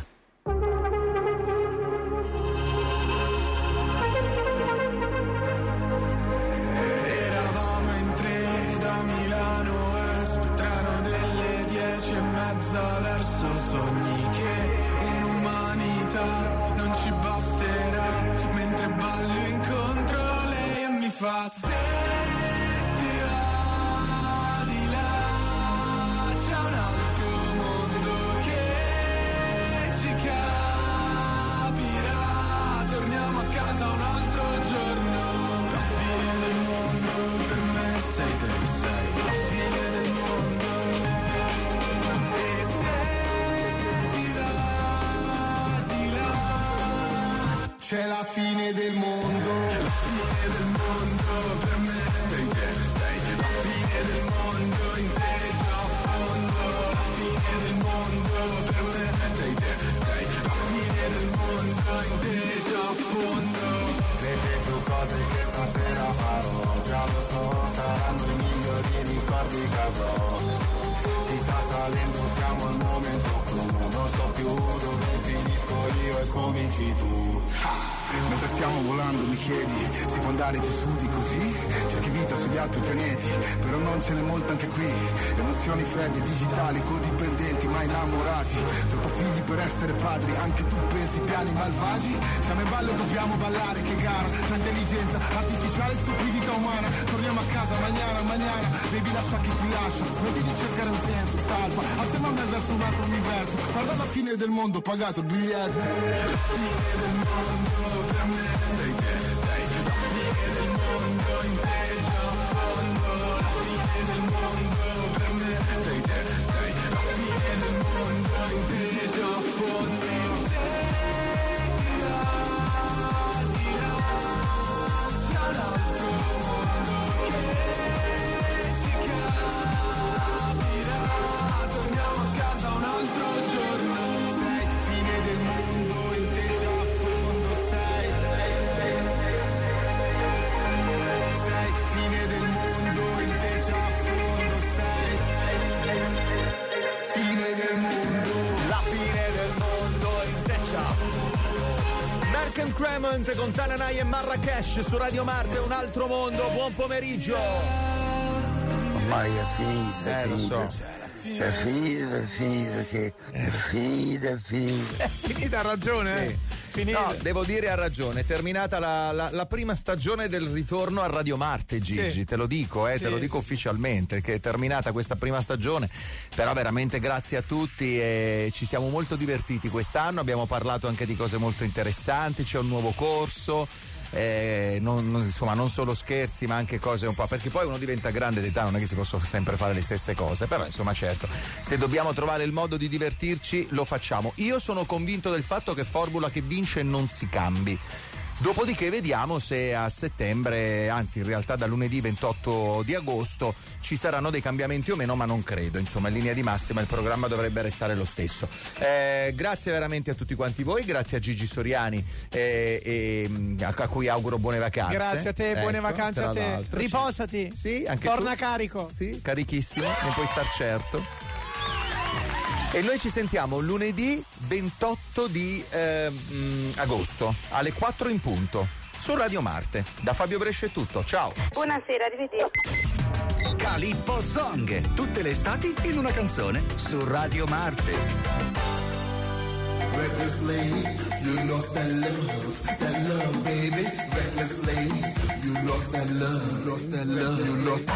Verso sogni che un'umanità non ci basterà, mentre ballo incontro lei e mi fa se ti va di là c'è un altro mondo che ci capirà, torniamo a casa un altro giorno, la fine del mondo per me sei te che sei, la fine del mondo. C'è la fine del mondo, la fine del mondo, per me sei te, sei la fine del mondo, in te già a fondo, la fine del mondo, per me sei te, sei la fine del mondo, in te già a fondo. Le più cose che stasera farò, già lo so, saranno i migliori ricordi che avrò. Ci sta salendo, siamo al momento clou, non so più dove finisco io e cominci tu. Mentre stiamo volando mi chiedi, si può andare più su di così? C'è chi vita sugli altri pianeti, però non ce n'è molto anche qui. Emozioni fredde, digitali, codipendenti, ma innamorati. Troppo figli per essere padri, anche tu pensi piani malvagi? Siamo in ballo e dobbiamo ballare, che gara, tra intelligenza artificiale e stupidità umana. Torniamo a casa, mañana, mañana, baby lascia chi ti lascia. Smetti di cercare un senso, salva, assieme a me verso un altro universo. Guarda la fine del mondo, pagato il biglietto. La fine del mondo. Per me sei te, sei la fine del mondo, in te già a fondo, la fine del mondo, per me sei te, sei la fine del mondo, in te già a fondo. Se di là, di là, c'è un altro mondo che ci capirà, torniamo a casa un altro giorno. Sei fine del mondo, in te già a fondo. Fine del mondo, in te già a fondo sei. Fine del mondo, la fine del mondo, in te già a fondo. Malcolm Cremont con Tananai e Marrakesh su Radio Marte, un altro mondo, buon pomeriggio. Ormai è finita, eh, lo so. È finita, è finita, che è finita, è finita. È finita, ha ragione, sì. eh? finita. No, devo dire, ha ragione. È terminata la, la, la prima stagione del ritorno a Radio Marte, Gigi. Sì. Te lo dico, eh, sì, te lo dico sì. ufficialmente, che è terminata questa prima stagione. Però veramente grazie a tutti e ci siamo molto divertiti quest'anno. Abbiamo parlato anche di cose molto interessanti. C'è un nuovo corso. Eh, non, non, insomma non solo scherzi ma anche cose un po', perché poi uno diventa grande d'età, non è che si possono sempre fare le stesse cose, però insomma certo, se dobbiamo trovare il modo di divertirci lo facciamo. Io sono convinto del fatto che formula che vince non si cambi. Dopodiché vediamo se a settembre, anzi in realtà da lunedì ventotto di agosto, ci saranno dei cambiamenti o meno, ma non credo. Insomma, in linea di massima il programma dovrebbe restare lo stesso. Eh, grazie veramente a tutti quanti voi, grazie a Gigi Soriani eh, e, a, a cui auguro buone vacanze. Grazie a te, ecco, buone vacanze a te. Riposati. Sì, anche Torna tu. carico. Sì, carichissimo, ne puoi star certo. E noi ci sentiamo lunedì ventotto di eh, mh, agosto alle quattro in punto su Radio Marte. Da Fabio Brescia è tutto, ciao. Buonasera, arrivederci. Calippo Song, tutte le estati in una canzone su Radio Marte. Recklessly, you lost that love, that love, baby. Recklessly, you lost that love, lost that love, you lost.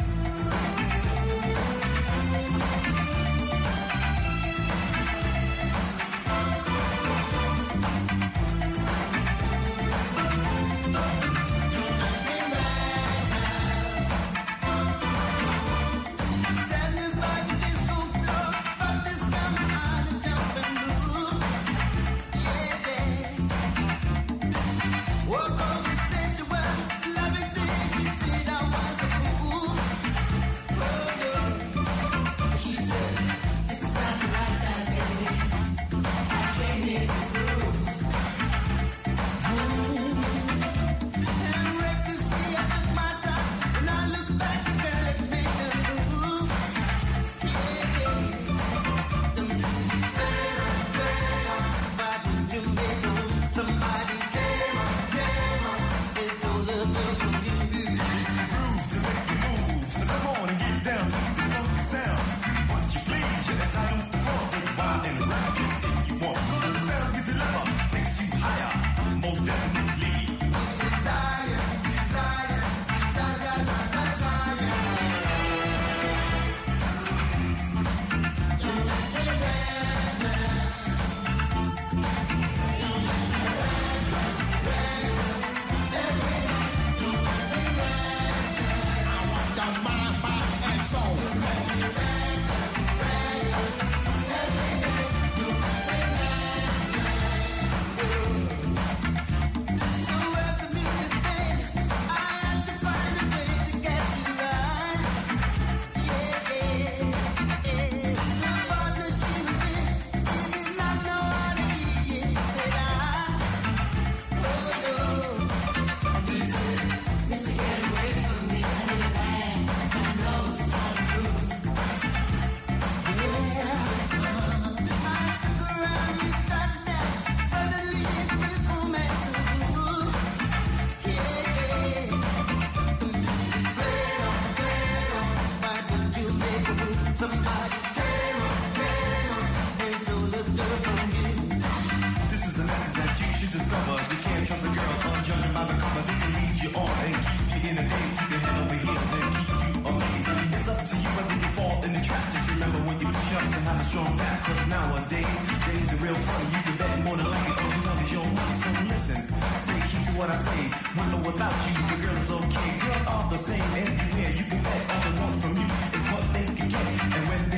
What I say, with or without you, the girl is okay. Girls are the same everywhere. You can bet all they want from you is what they can get. And when they